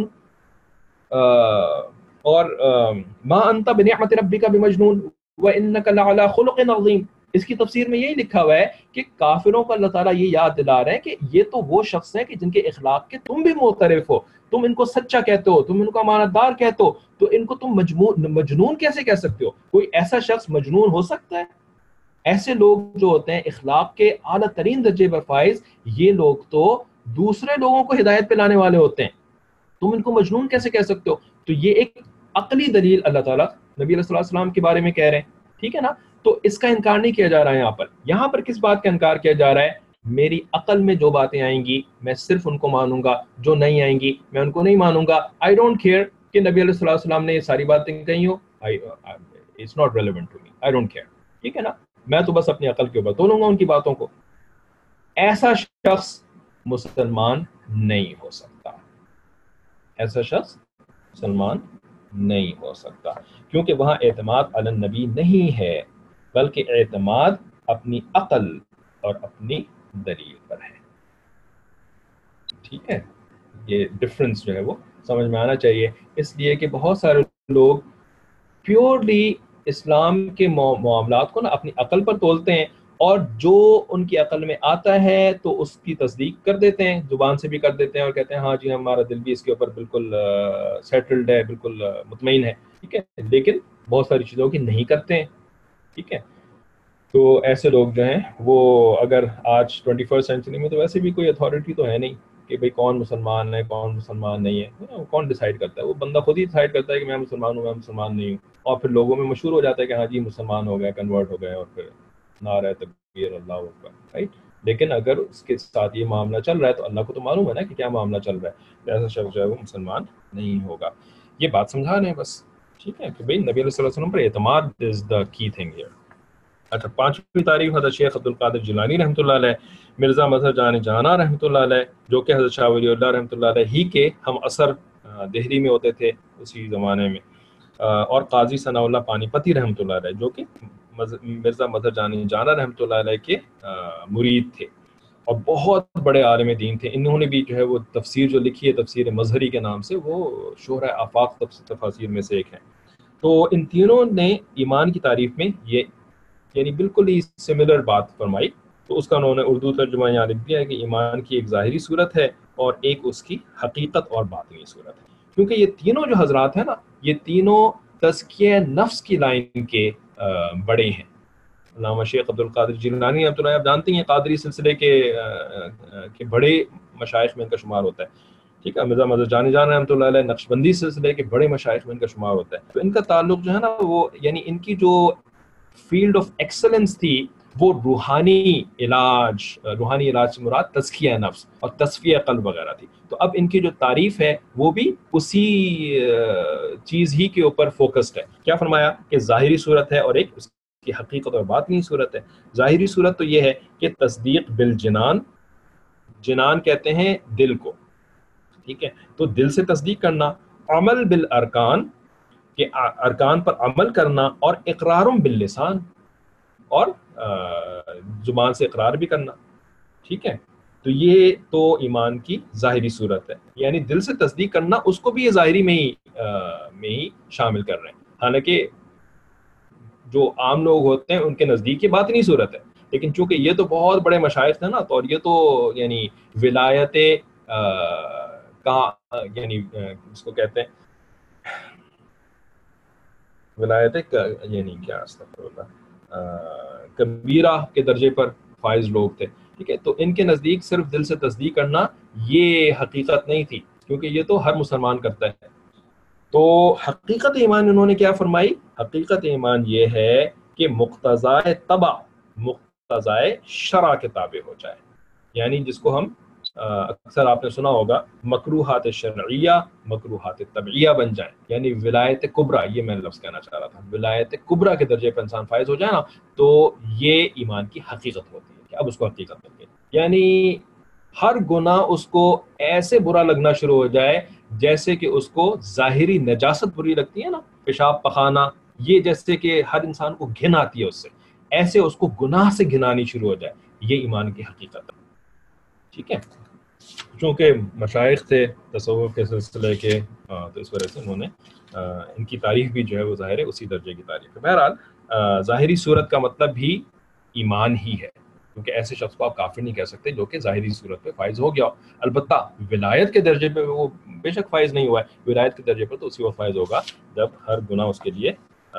اور ما انت بنعمت ربک بمجنون وانک لعلی خلق عظیم. اس کی تفسیر میں یہی لکھا ہوا ہے کہ کافروں کو اللہ تعالیٰ یہ یاد دلا رہے ہیں کہ یہ تو وہ شخص ہیں کہ جن کے اخلاق کے تم بھی معترف ہو، تم ان کو سچا کہتے ہو، تم ان کو امانت دار کہتے ہو، تو ان کو تم مجنون مجنون کیسے کہہ سکتے ہو؟ کوئی ایسا شخص مجنون ہو سکتا ہے؟ ایسے لوگ جو ہوتے ہیں اخلاق کے اعلیٰ ترین درجے پر فائز، یہ لوگ تو دوسرے لوگوں کو ہدایت پہ لانے والے ہوتے ہیں، تم ان کو مجنون کیسے کہہ سکتے ہو؟ تو یہ ایک عقلی دلیل اللہ تعالیٰ نبی علیہ الصلوۃ والسلام کے بارے میں کہہ رہے ہیں. ٹھیک ہے نا، تو اس کا انکار نہیں کیا جا رہا ہے یہاں پر. یہاں پر کس بات کا انکار کیا جا رہا ہے؟ میری عقل میں جو باتیں آئیں گی میں صرف ان کو مانوں گا، جو نہیں آئیں گی میں ان کو نہیں مانوں گا. آئی ڈونٹ کیئر کہ نبی علیہ الصلوۃ والسلام نے یہ ساری باتیں کہی ہوں، it's not relevant to me, I don't care. ٹھیک ہے نا، میں تو بس اپنی عقل کے اوپر تولوں گا ان کی باتوں کو. ایسا شخص مسلمان نہیں ہو سکتا، ایسا شخص مسلمان نہیں ہو سکتا، کیونکہ وہاں اعتماد علی النبی نہیں ہے بلکہ اعتماد اپنی عقل اور اپنی دلیل پر ہے. ٹھیک ہے، یہ ڈفرنس جو ہے وہ سمجھ میں آنا چاہیے. اس لیے کہ بہت سارے لوگ پیورلی اسلام کے معاملات کو نا اپنی عقل پر تولتے ہیں، اور جو ان کی عقل میں آتا ہے تو اس کی تصدیق کر دیتے ہیں، زبان سے بھی کر دیتے ہیں، اور کہتے ہیں ہاں جی ہمارا دل بھی اس کے اوپر بالکل سیٹلڈ ہے، بالکل مطمئن ہے. ٹھیک ہے، لیکن بہت ساری چیزوں کی نہیں کرتے ہیں. ٹھیک ہے، تو ایسے لوگ جو ہیں وہ اگر آج ٹوئنٹی فرسٹ سینچری میں تو ویسے بھی کوئی اتھارٹی تو ہے نہیں کہ بھئی کون مسلمان ہے کون مسلمان نہیں ہے. کون ڈیسائیڈ کرتا ہے؟ وہ بندہ خود ہی ڈیسائیڈ کرتا ہے کہ میں مسلمان ہوں میں مسلمان نہیں ہوں، اور پھر لوگوں میں مشہور ہو جاتا ہے کہ ہاں جی مسلمان ہو گئے، کنورٹ ہو گئے، اور پھر نعرہ تکبیر اللہ اکبر. رائٹ، لیکن اگر اس کے ساتھ یہ معاملہ چل رہا ہے تو اللہ کو تو معلوم ہے نا کہ کیا معاملہ چل رہا ہے، ایسا شخص جو ہے وہ مسلمان نہیں ہوگا. یہ بات سمجھا رہے ہیں بس. ٹھیک ہے کہ بھئی نبی علیہ السلام پر اعتماد از دا کی تھنگ ہیئر. اچھا، پانچویں تعریف حضرت شیخ عبد القادر جیلانی رحمۃ اللہ علیہ، مرزا مظہر جان جانا رحمۃ اللہ علیہ، جو کہ حضرت شاہ ولی اللہ رحمۃ اللہ علیہ ہی کے ہم عصر دہلی میں ہوتے تھے اسی زمانے میں، اور قاضی ثناء اللہ پانی پتی رحمۃ اللہ علیہ جو کہ مرزا مظہر جان جانا رحمۃ اللہ علیہ کے مرید تھے اور بہت بڑے عالم دین تھے. انہوں نے بھی جو ہے وہ تفسیر جو لکھی ہے تفسیر مظہری کے نام سے، وہ شہرہ آفاق تفاسیر میں سے ایک ہے. تو ان تینوں نے ایمان کی تعریف میں یہ یعنی بالکل ہی سملر بات فرمائی. تو اس کا انہوں نے اردو ترجمہ یہاں لکھ دیا ہے کہ ایمان کی ایک ظاہری صورت ہے اور ایک اس کی حقیقت اور باطنی صورت ہے. کیونکہ یہ تینوں جو حضرات ہیں نا، یہ تینوں تزکیہ نفس کی لائن کے بڑے ہیں. علامہ شیخ عبد القادر جیلانی رحمۃ اللہ، آپ جانتے ہیں قادری سلسلے کے کے بڑے مشائخ میں ان کا شمار ہوتا ہے. ٹھیک ہے، مرزا مظہر جان جان رحمۃ اللہ علیہ نقشبندی سلسلے کے بڑے مشائخ میں ان کا شمار ہوتا ہے. تو ان کا تعلق جو ہے نا وہ یعنی ان کی جو فیلڈ آف ایکسلنس تھی وہ روحانی علاج، روحانی علاج سے مراد تزکیہ نفس اور تصفیہ قلب وغیرہ تھی. تو اب ان کی جو تعریف ہے وہ بھی اسی چیز ہی کے اوپر فوکسڈ ہے. کیا فرمایا کہ ظاہری صورت ہے اور ایک اس کی حقیقت اور باطنی صورت ہے. ظاہری صورت تو یہ ہے کہ تصدیق بالجنان، جنان کہتے ہیں دل کو. ٹھیک ہے، تو دل سے تصدیق کرنا، عمل بالارکان کہ ارکان پر عمل کرنا، اور اقرارم باللسان اور زبان سے اقرار بھی کرنا. ٹھیک ہے، تو یہ تو ایمان کی ظاہری صورت ہے، یعنی دل سے تصدیق کرنا اس کو بھی یہ ظاہری میں ہی میں ہی شامل کر رہے ہیں، حالانکہ جو عام لوگ ہوتے ہیں ان کے نزدیک یہ باطنی صورت ہے، لیکن چونکہ یہ تو بہت بڑے مشائخ تھے نا، تو اور یہ تو یعنی ولایت کا یعنی اس کو کہتے ہیں ولایت یعنی کیا استغفر اللہ کبیرہ کے درجے پر فائز لوگ تھے، ٹھیک ہے، تو ان کے نزدیک صرف دل سے تصدیق کرنا یہ حقیقت نہیں تھی، کیونکہ یہ تو ہر مسلمان کرتا ہے۔ تو حقیقت ایمان انہوں نے کیا فرمائی؟ حقیقت ایمان یہ ہے کہ مقتضائے طبع مقتضائے شرع کے تابع ہو جائے، یعنی جس کو ہم اکثر آپ نے سنا ہوگا مکروہات شرعیہ مکروہات طبعیہ بن جائیں، یعنی ولایت کبریٰ، یہ میں لفظ کہنا چاہ رہا تھا، ولایت کبریٰ کے درجے پر انسان فائز ہو جائے نا، تو یہ ایمان کی حقیقت ہوتی ہے کہ اب اس کو حقیقت مل گئی، یعنی ہر گناہ اس کو ایسے برا لگنا شروع ہو جائے جیسے کہ اس کو ظاہری نجاست بری لگتی ہے نا، پیشاب پخانا، یہ جیسے کہ ہر انسان کو گھن آتی ہے اس سے، ایسے اس کو گناہ سے گھنانی شروع ہو جائے، یہ ایمان کی حقیقت ہے، ٹھیک ہے۔ چونکہ مشائخ تھے تصوف کے سلسلے کے، تو اس وجہ سے انہوں نے ان کی تعریف بھی جو ہے وہ ظاہر ہے اسی درجے کی تعریف ہے۔ بہرحال ظاہری صورت کا مطلب بھی ایمان ہی ہے، کیونکہ ایسے شخص کو آپ کافر نہیں کہہ سکتے جو کہ ظاہری صورت پہ فائز ہو گیا ہو، البتہ ولایت کے درجے پہ وہ بے شک فائز نہیں ہوا ہے، ولایت کے درجے پر تو اسی وقت فائز ہوگا جب ہر گناہ اس کے لیے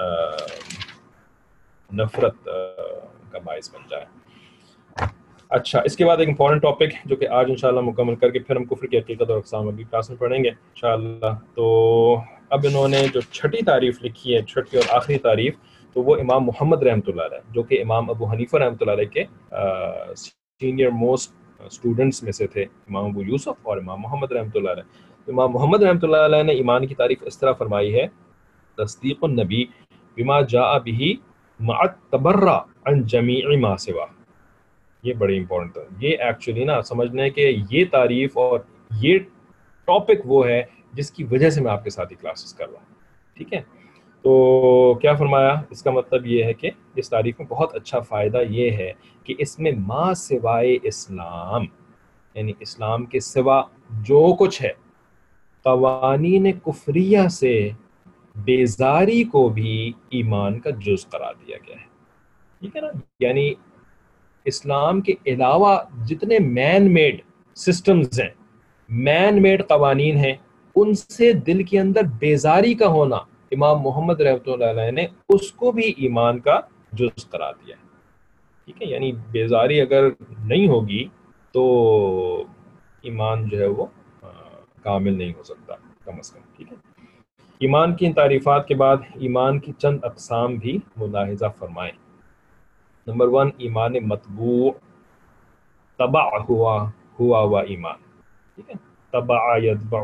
نفرت کا باعث بن جائے۔ اچھا، اس کے بعد ایک امپورٹنٹ ٹاپک جو کہ آج انشاءاللہ مکمل کر کے پھر ہم کفر کی حقیقت اور اقسام اگلی کلاس میں پڑھیں گے انشاءاللہ۔ تو اب انہوں نے جو چھٹی تعریف لکھی ہے، چھٹی اور آخری تعریف، تو وہ امام محمد رحمۃ اللہ علیہ جو کہ امام ابو حنیفہ رحمۃ اللہ علیہ کے سینئر موسٹ اسٹوڈنٹس میں سے تھے، امام ابو یوسف اور امام محمد رحمۃ اللہ علیہ۔ امام محمد رحمۃ اللہ علیہ نے ایمان کی تعریف اس طرح فرمائی ہے: تصدیق النبی بما جاء به مع التبرع عن جمیع ما سوا۔ یہ بڑی امپورٹنٹ ہے، یہ ایکچولی نا سمجھنے کہ یہ تعریف اور یہ ٹاپک وہ ہے جس کی وجہ سے میں آپ کے ساتھ ہی کلاسز کر رہا ہوں، ٹھیک ہے۔ تو کیا فرمایا؟ اس کا مطلب یہ ہے کہ اس تعریف میں بہت اچھا فائدہ یہ ہے کہ اس میں ما سوائے اسلام، یعنی اسلام کے سوا جو کچھ ہے، قوانین کفریہ سے بیزاری کو بھی ایمان کا جز قرار دیا گیا ہے، ٹھیک ہے نا، یعنی اسلام کے علاوہ جتنے مین میڈ سسٹمز ہیں، مین میڈ قوانین ہیں، ان سے دل کے اندر بیزاری کا ہونا، امام محمد رحمۃ اللہ علیہ نے اس کو بھی ایمان کا جز قرار دیا ہے، ٹھیک ہے، یعنی بیزاری اگر نہیں ہوگی تو ایمان جو ہے وہ کامل نہیں ہو سکتا کم از کم، ٹھیک ہے۔ ایمان کی ان تعریفات کے بعد ایمان کی چند اقسام بھی ملاحظہ فرمائیں۔ نمبر ون، ایمان مطبوع، تبع ہوا ہوا ہوا ایمان، ٹھیک ہے، تبع یتبع،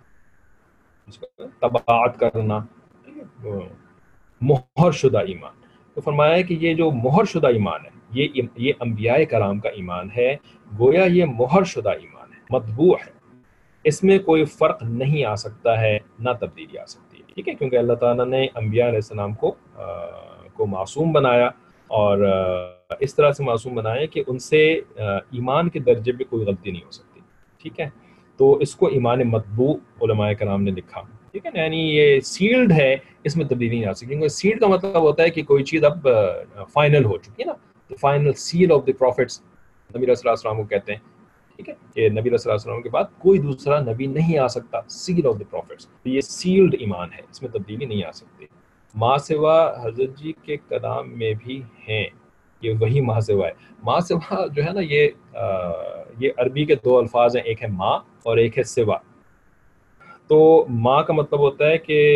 تبعات کرنا، مہر شدہ ایمان۔ تو فرمایا ہے کہ یہ جو مہر شدہ ایمان ہے یہ یہ انبیاء کرام کا ایمان ہے، گویا یہ مہر شدہ ایمان ہے، مطبوع ہے، اس میں کوئی فرق نہیں آ سکتا ہے، نہ تبدیلی آ سکتی ہے، ٹھیک ہے، کیونکہ اللہ تعالیٰ نے انبیاء علیہ السلام کو کو معصوم بنایا، اور اس طرح سے معصوم بنایا کہ ان سے ایمان کے درجے پہ کوئی غلطی نہیں ہو سکتی، ٹھیک ہے۔ تو اس کو ایمان مطبوع علماء کرام نے لکھا، ٹھیک ہے نا، یعنی یہ سیلڈ ہے، اس میں تبدیلی نہیں آ سکتی، کیونکہ سیلڈ کا مطلب ہوتا ہے کہ کوئی چیز اب فائنل ہو چکی ہے نا، تو final seal of the prophets نبی علیہ السلام کو کہتے ہیں، ٹھیک ہے، کہ نبی علیہ السلام کے بعد کوئی دوسرا نبی نہیں آ سکتا، سیل آف دی پروفٹس، تو یہ سیلڈ ایمان ہے، اس میں تبدیلی نہیں آ سکتی۔ ما سوا حضرت جی کے کلام میں بھی ہیں، یہ وہی ما سوا ہے۔ ما سوا جو ہے نا، یہ یہ عربی کے دو الفاظ ہیں، ایک ہے ما اور ایک ہے سوا۔ تو ما کا مطلب ہوتا ہے کہ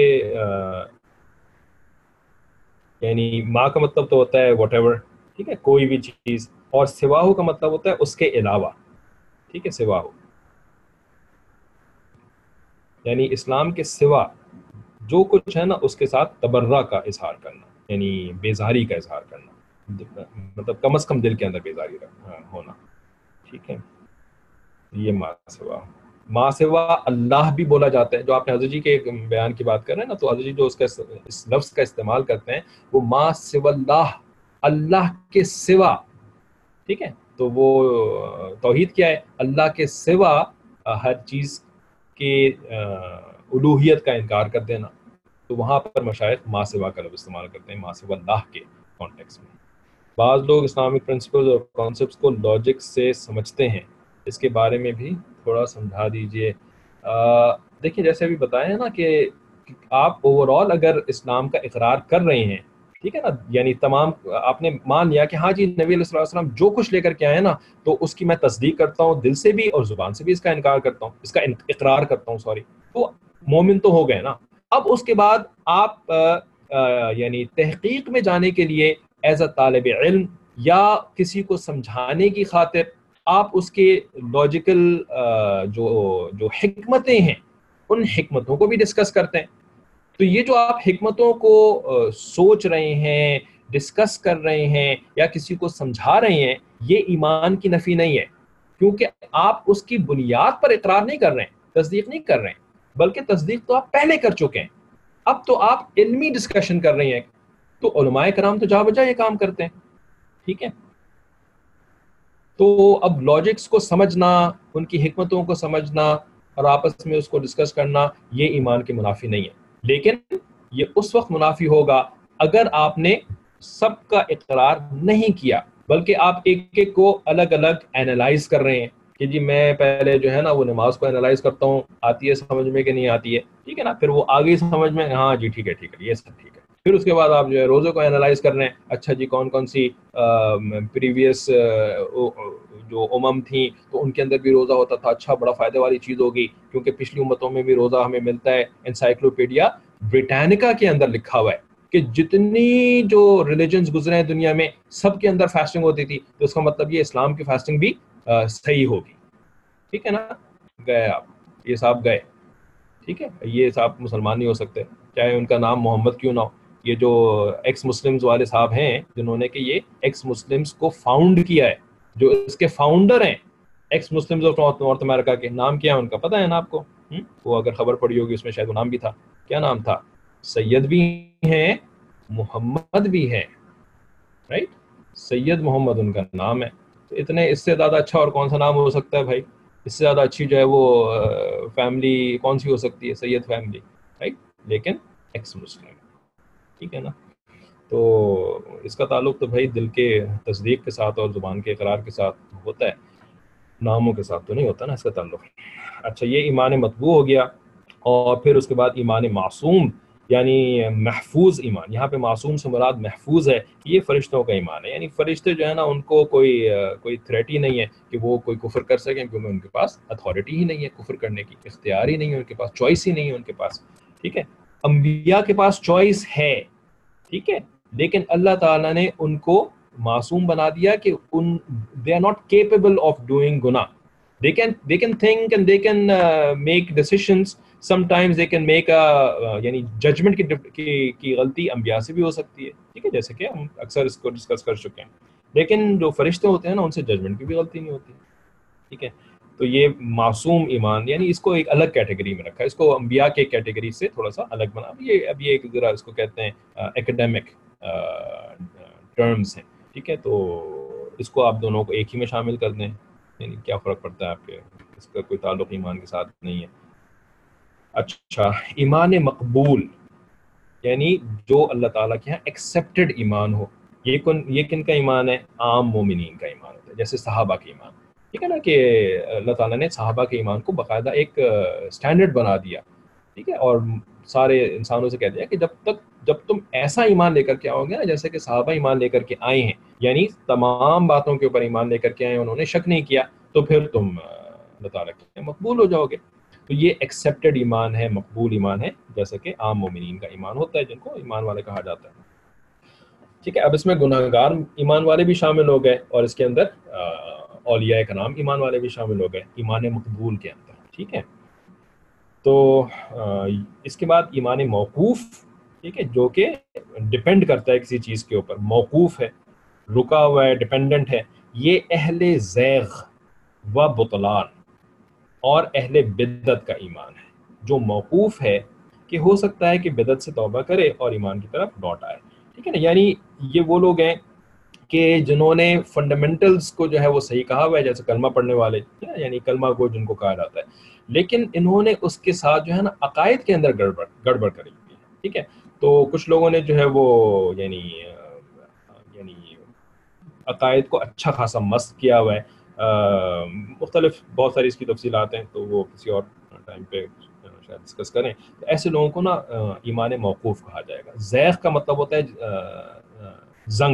یعنی ما کا مطلب تو ہوتا ہے واٹ ایور، ٹھیک ہے، کوئی بھی چیز، اور سواہو کا مطلب ہوتا ہے اس کے علاوہ، ٹھیک ہے، سواہو یعنی اسلام کے سوا جو کچھ ہے نا اس کے ساتھ تبرہ کا اظہار کرنا، یعنی بیزاری کا اظہار کرنا، مطلب کم از کم دل کے اندر بیزاری ہونا، ٹھیک ہے، یہ ما سوا۔ ما سوا اللہ بھی بولا جاتا ہے، جو آپ نے حضرت جی کے بیان کی بات کر رہے ہیں نا، تو حضرت جی جو اس کا اس لفظ کا استعمال کرتے ہیں وہ ما سوا اللہ، اللہ کے سوا، ٹھیک ہے، تو وہ توحید کیا ہے؟ اللہ کے سوا ہر چیز کے الوہیت کا انکار کر دینا. تو وہاں پر مشائخ ما سوا کا لفظ استعمال کرتے ہیں، ما سوا اللہ کے کانٹیکس میں. بعض لوگ اسلامک پرنسپلز اور کانسیپٹس کو لاجک سے سمجھتے ہیں، اس کے بارے میں بھی تھوڑا سمجھا دیجئے. دیکھیں جیسے ابھی بتایا نا کہ آپ اوور آل اگر اسلام کا اقرار کر رہے ہیں، ٹھیک ہے نا، یعنی تمام آپ نے مان لیا کہ ہاں جی نبی علیہ الصلوۃ والسلام جو کچھ لے کر کے آئے نا، تو اس کی میں تصدیق کرتا ہوں دل سے بھی اور زبان سے بھی، اس کا انکار کرتا ہوں، اس کا اقرار کرتا ہوں سوری تو مومن تو ہو گئے نا. اب اس کے بعد آپ آ, آ, یعنی تحقیق میں جانے کے لیے ایز اے طالب علم یا کسی کو سمجھانے کی خاطر آپ اس کے لاجیکل جو جو حکمتیں ہیں ان حکمتوں کو بھی ڈسکس کرتے ہیں. تو یہ جو آپ حکمتوں کو سوچ رہے ہیں، ڈسکس کر رہے ہیں یا کسی کو سمجھا رہے ہیں، یہ ایمان کی نفی نہیں ہے، کیونکہ آپ اس کی بنیاد پر اقرار نہیں کر رہے ہیں، تصدیق نہیں کر رہے ہیں، بلکہ تصدیق تو آپ پہلے کر چکے ہیں. اب تو آپ علمی ڈسکشن کر رہے ہیں. تو علماء کرام تو جا بجا یہ کام کرتے ہیں، ٹھیک ہے. تو اب لاجکس کو سمجھنا، ان کی حکمتوں کو سمجھنا اور آپس میں اس کو ڈسکس کرنا، یہ ایمان کے منافی نہیں ہے. لیکن یہ اس وقت منافی ہوگا اگر آپ نے سب کا اقرار نہیں کیا، بلکہ آپ ایک ایک کو الگ الگ اینالائز کر رہے ہیں کہ جی میں پہلے جو ہے نا وہ نماز کو اینالائز کرتا ہوں، آتی ہے سمجھ میں کہ نہیں آتی ہے، ٹھیک ہے نا، پھر وہ آگے سمجھ میں، ہاں جی ٹھیک ہے ٹھیک ہے یہ سب ٹھیک ہے. پھر اس کے بعد آپ جو ہے روزے کو اینالائز کر رہے ہیں، اچھا جی کون کون سی پریویس جو امم تھیں تو ان کے اندر بھی روزہ ہوتا تھا، اچھا بڑا فائدے والی چیز ہوگی کیونکہ پچھلی امتوں میں بھی روزہ ہمیں ملتا ہے. انسائکلوپیڈیا بریٹانیکا کے اندر لکھا ہوا ہے کہ جتنی جو ریلیجنز گزرے ہیں دنیا میں سب کے اندر فاسٹنگ ہوتی تھی، تو اس کا مطلب یہ اسلام کی فاسٹنگ بھی صحیح ہوگی. ٹھیک ہے نا، گئے آپ، یہ صاحب گئے، ٹھیک ہے، یہ صاحب مسلمان نہیں ہو سکتے چاہے ان کا نام محمد کیوں نہ ہو. یہ جو ایکس مسلمز والے صاحب ہیں جنہوں نے کہ یہ ایکس مسلمز کو فاؤنڈ کیا ہے، جو اس کے فاؤنڈر ہیں ex Muslims of North America کے، نام کیا ہے ان کا پتہ ہے نا آپ کو؟ وہ اگر خبر پڑی ہوگی اس میں شاید وہ نام بھی تھا. کیا نام تھا؟ سید بھی ہیں محمد بھی ہیں، رائٹ، سید محمد ان کا نام ہے. تو اتنے اس سے زیادہ اچھا اور کون سا نام ہو سکتا ہے بھائی؟ اس سے زیادہ اچھی جو ہے وہ فیملی کون سی ہو سکتی ہے؟ سید فیملی، رائٹ، لیکن ایکس مسلم، ٹھیک ہے نا. تو اس کا تعلق تو بھائی دل کے تصدیق کے ساتھ اور زبان کے اقرار کے ساتھ ہوتا ہے، ناموں کے ساتھ تو نہیں ہوتا نا اس کا تعلق. اچھا یہ ایمان مطبوع ہو گیا. اور پھر اس کے بعد ایمان معصوم یعنی محفوظ ایمان. یہاں پہ معصوم سے مراد محفوظ ہے، یہ فرشتوں کا ایمان ہے. یعنی فرشتے جو ہے نا ان کو کوئی کوئی تھریٹ ہی نہیں ہے کہ وہ کوئی کفر کر سکیں، کیونکہ ان کے پاس اتھارٹی ہی نہیں ہے کفر کرنے کی، اختیار ہی نہیں ہے ان کے پاس، چوائس ہی نہیں ہے ان کے پاس، ٹھیک ہے. انبیاء کے پاس چوائس ہے، ٹھیک ہے، لیکن اللہ تعالیٰ نے ان کو معصوم بنا دیا کہ ان they are not capable of doing گناہ. they can they can think and they can uh, make decisions. sometimes they can make a uh, یعنی ججمنٹ کی, کی کی غلطی انبیاء سے بھی ہو سکتی ہے، ٹھیک ہے، جیسے کہ ہم اکثر اس کو ڈسکس کر چکے ہیں. لیکن جو فرشتے ہوتے ہیں نا ان سے ججمنٹ کی بھی غلطی نہیں ہوتی، ٹھیک ہے. تو یہ معصوم ایمان یعنی اس کو ایک الگ کیٹیگری میں رکھا ہے، اس کو انبیاء کے کیٹیگری سے تھوڑا سا الگ بنا. یہ اب یہ ایک ذرا اس کو کہتے ہیں ایکڈیمک ٹرمز ہیں، ٹھیک ہے. تو اس کو آپ دونوں کو ایک ہی میں شامل کر دیں، یعنی کیا فرق پڑتا ہے آپ کے، اس کا کوئی تعلق ایمان کے ساتھ نہیں ہے. اچھا ایمان مقبول یعنی جو اللہ تعالیٰ کے یہاں ایکسیپٹڈ ایمان ہو. یہ کن یہ کن کا ایمان ہے؟ عام مومنین کا ایمان ہوتا ہے، جیسے صحابہ کے ایمان، ٹھیک ہے نا، کہ اللہ تعالیٰ نے صحابہ کے ایمان کو باقاعدہ ایک سٹینڈرڈ بنا دیا، ٹھیک ہے، اور سارے انسانوں سے کہہ دیا کہ جب تک جب تم ایسا ایمان لے کر کے آؤ گے نا جیسے کہ صحابہ ایمان لے کر کے آئے ہیں، یعنی تمام باتوں کے اوپر ایمان لے کر کے آئے ہیں، انہوں نے شک نہیں کیا، تو پھر تم اللہ تعالیٰ کے مقبول ہو جاؤ گے. تو یہ ایکسیپٹڈ ایمان ہے، مقبول ایمان ہے، جیسا کہ عام مومنین کا ایمان ہوتا ہے جن کو ایمان والے کہا جاتا ہے، ٹھیک ہے. اب اس میں گناہ گار ایمان والے بھی شامل ہو گئے اور اس کے اندر اولیاء کرام ایمان والے بھی شامل ہو گئے ایمان مقبول کے اندر، ٹھیک ہے. تو اس کے بعد ایمان موقوف، ٹھیک ہے، جو کہ ڈپینڈ کرتا ہے کسی چیز کے اوپر، موقوف ہے، رکا ہوا ہے، ڈپینڈنٹ ہے. یہ اہل زیغ و بطلان اور اہل بدعت کا ایمان ہے. جو موقوف ہے کہ ہو سکتا ہے کہ بدعت سے توبہ کرے اور ایمان کی طرف لوٹ آئے، ٹھیک ہے نا. یعنی یہ وہ لوگ ہیں کہ جنہوں نے فنڈامنٹلز کو جو ہے وہ صحیح کہا ہوا ہے، جیسے کلمہ پڑھنے والے، یعنی کلمہ کو جن کو کہا جاتا ہے، لیکن انہوں نے اس کے ساتھ جو ہے نا عقائد کے اندر گڑبڑ گڑبڑ کری ہوئی ہے. ٹھیک ہے، تو کچھ لوگوں نے جو ہے وہ یعنی یعنی عقائد کو اچھا خاصا مست کیا ہوا ہے. مختلف بہت ساری اس کی تفصیلات ہیں، تو وہ کسی اور ٹائم پہ شاید ڈسکس کریں. تو ایسے لوگوں کو نا ایمان موقوف کہا جائے گا. زیغ کا مطلب ہوتا ہے زنگ.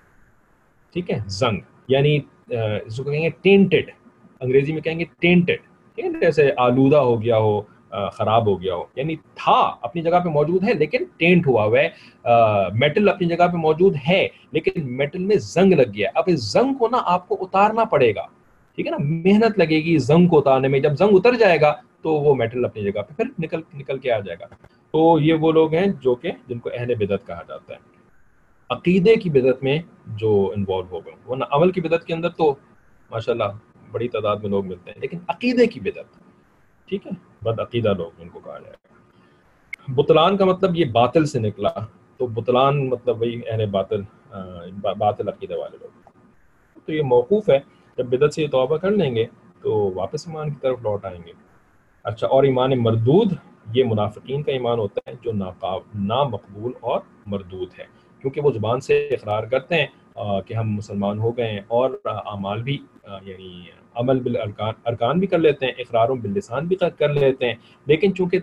ٹھیک ہے، زنگ یعنی اس کو کہیں گے ٹینٹڈ، انگریزی میں کہیں گے ٹینٹڈ. ٹھیک ہے، جیسے آلودہ ہو گیا ہو، خراب ہو گیا ہو، یعنی تھا اپنی جگہ پہ موجود ہے لیکن ٹینٹ ہوا ہوا ہے. میٹل اپنی جگہ پہ موجود ہے لیکن میٹل میں زنگ لگ گیا. اب اس زنگ کو نا آپ کو اتارنا پڑے گا. ٹھیک ہے نا، محنت لگے گی زنگ کو اتارنے میں. جب زنگ اتر جائے گا تو وہ میٹل اپنی جگہ پہ پھر نکل نکل کے آ جائے گا. تو یہ وہ لوگ ہیں جو کہ جن کو اہل بدعت کہا جاتا ہے. عقیدے کی بدعت میں جو انوالو ہو گئے، ورنہ عمل کی بدعت کے اندر تو ماشاءاللہ بڑی تعداد میں لوگ ملتے ہیں، لیکن عقیدے کی بدعت، ٹھیک ہے، بد عقیدہ لوگ جن کو کہا جائے گا. بطلان کا مطلب یہ باطل سے نکلا، تو بطلان مطلب وہی اہل باطل، باطل عقیدہ والے لوگ. تو یہ موقوف ہے، جب بدعت سے یہ توبہ کر لیں گے تو واپس ایمان کی طرف لوٹ آئیں گے. اچھا، اور ایمان مردود یہ منافقین کا ایمان ہوتا ہے جو نامقبول اور مردود ہے، کیونکہ وہ زبان سے اقرار کرتے ہیں کہ ہم مسلمان ہو گئے ہیں، اور اعمال بھی یعنی عمل بالارکان ارکان بھی کر لیتے ہیں، اقراروں باللسان بھی کر لیتے ہیں، لیکن چونکہ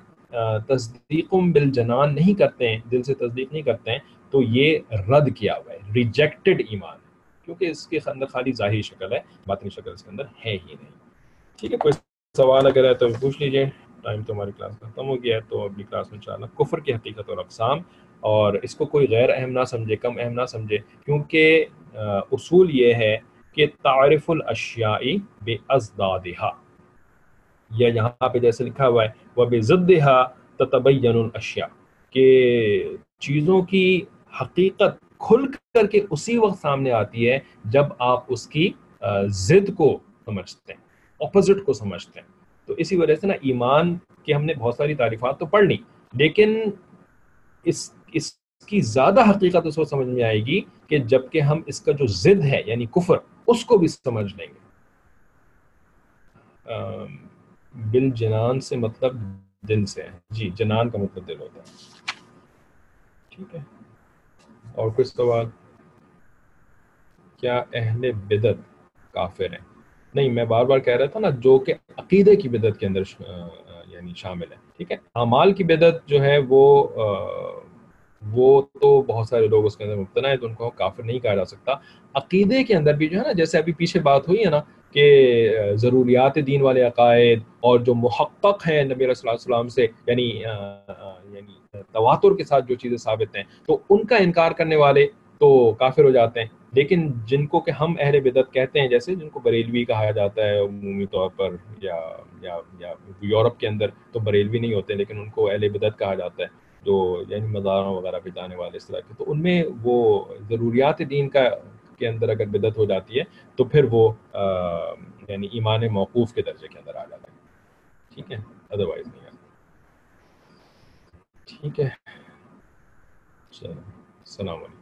تصدیقم بالجنان نہیں کرتے ہیں، دل سے تصدیق نہیں کرتے ہیں، تو یہ رد کیا ہوا ہے، ریجیکٹڈ ایمان، کیونکہ اس کے اندر خالی ظاہری شکل ہے، باطنی شکل اس کے اندر ہے ہی نہیں. ٹھیک ہے، کوئی سوال اگر ہے تو پوچھ لیجئے. ٹائم تو ہماری کلاس ختم ہو گیا ہے، تو اگلی کلاس میں انشاءاللہ کفر کی حقیقت اور اقسام، اور اس کو کوئی غیر اہم نہ سمجھے، کم اہم نہ سمجھے، کیونکہ اصول یہ ہے کہ تعارف الاشیاء بازدادہا، یا یہاں پہ جیسے لکھا ہوا ہے وبضدہا تتبین الاشیاء، کہ چیزوں کی حقیقت کھل کر کے اسی وقت سامنے آتی ہے جب آپ اس کی ضد کو سمجھتے ہیں، اپوزٹ کو سمجھتے ہیں. تو اسی وجہ سے نا ایمان کی ہم نے بہت ساری تعریفات تو پڑھ لی، لیکن اس اس کی زیادہ حقیقت اس کو سمجھ میں آئے گی کہ جب کہ ہم اس کا جو ضد ہے یعنی کفر، اس کو بھی سمجھ لیں گے. بالجنان سے مطلب دل سے ہے، جی، جنان کا مطلب دل ہوتا ہے. ٹھیک ہے، اور کچھ سوال؟ کیا اہل بدعت کافر ہیں؟ نہیں، میں بار بار کہہ رہا تھا نا، جو کہ عقیدے کی بدعت کے اندر یعنی شامل ہے. ٹھیک ہے، اعمال کی بدعت جو ہے وہ وہ تو بہت سارے لوگ اس کے اندر مبتلا ہیں، تو ان کو کافر نہیں کہا جا سکتا. عقیدے کے اندر بھی جو ہے نا، جیسے ابھی پیچھے بات ہوئی ہے نا کہ ضروریات دین والے عقائد اور جو محقق ہیں نبی علیہ السلام سے، یعنی یعنی تواتر کے ساتھ جو چیزیں ثابت ہیں، تو ان کا انکار کرنے والے تو کافر ہو جاتے ہیں. لیکن جن کو کہ ہم اہل بدعت کہتے ہیں، جیسے جن کو بریلوی کہا جاتا ہے عمومی طور پر، یا یا یا یورپ کے اندر تو بریلوی نہیں ہوتے، لیکن ان کو اہل بدعت کہا جاتا ہے، جو یعنی مزاروں وغیرہ پہ جانے والے اس طرح کے. تو ان میں وہ ضروریات دین کا کے اندر اگر بدعت ہو جاتی ہے تو پھر وہ یعنی ایمان موقوف کے درجے کے اندر آ جاتا ہے. ٹھیک ہے، ادروائز نہیں آتا. ٹھیک ہے، چلو، السلام علیکم.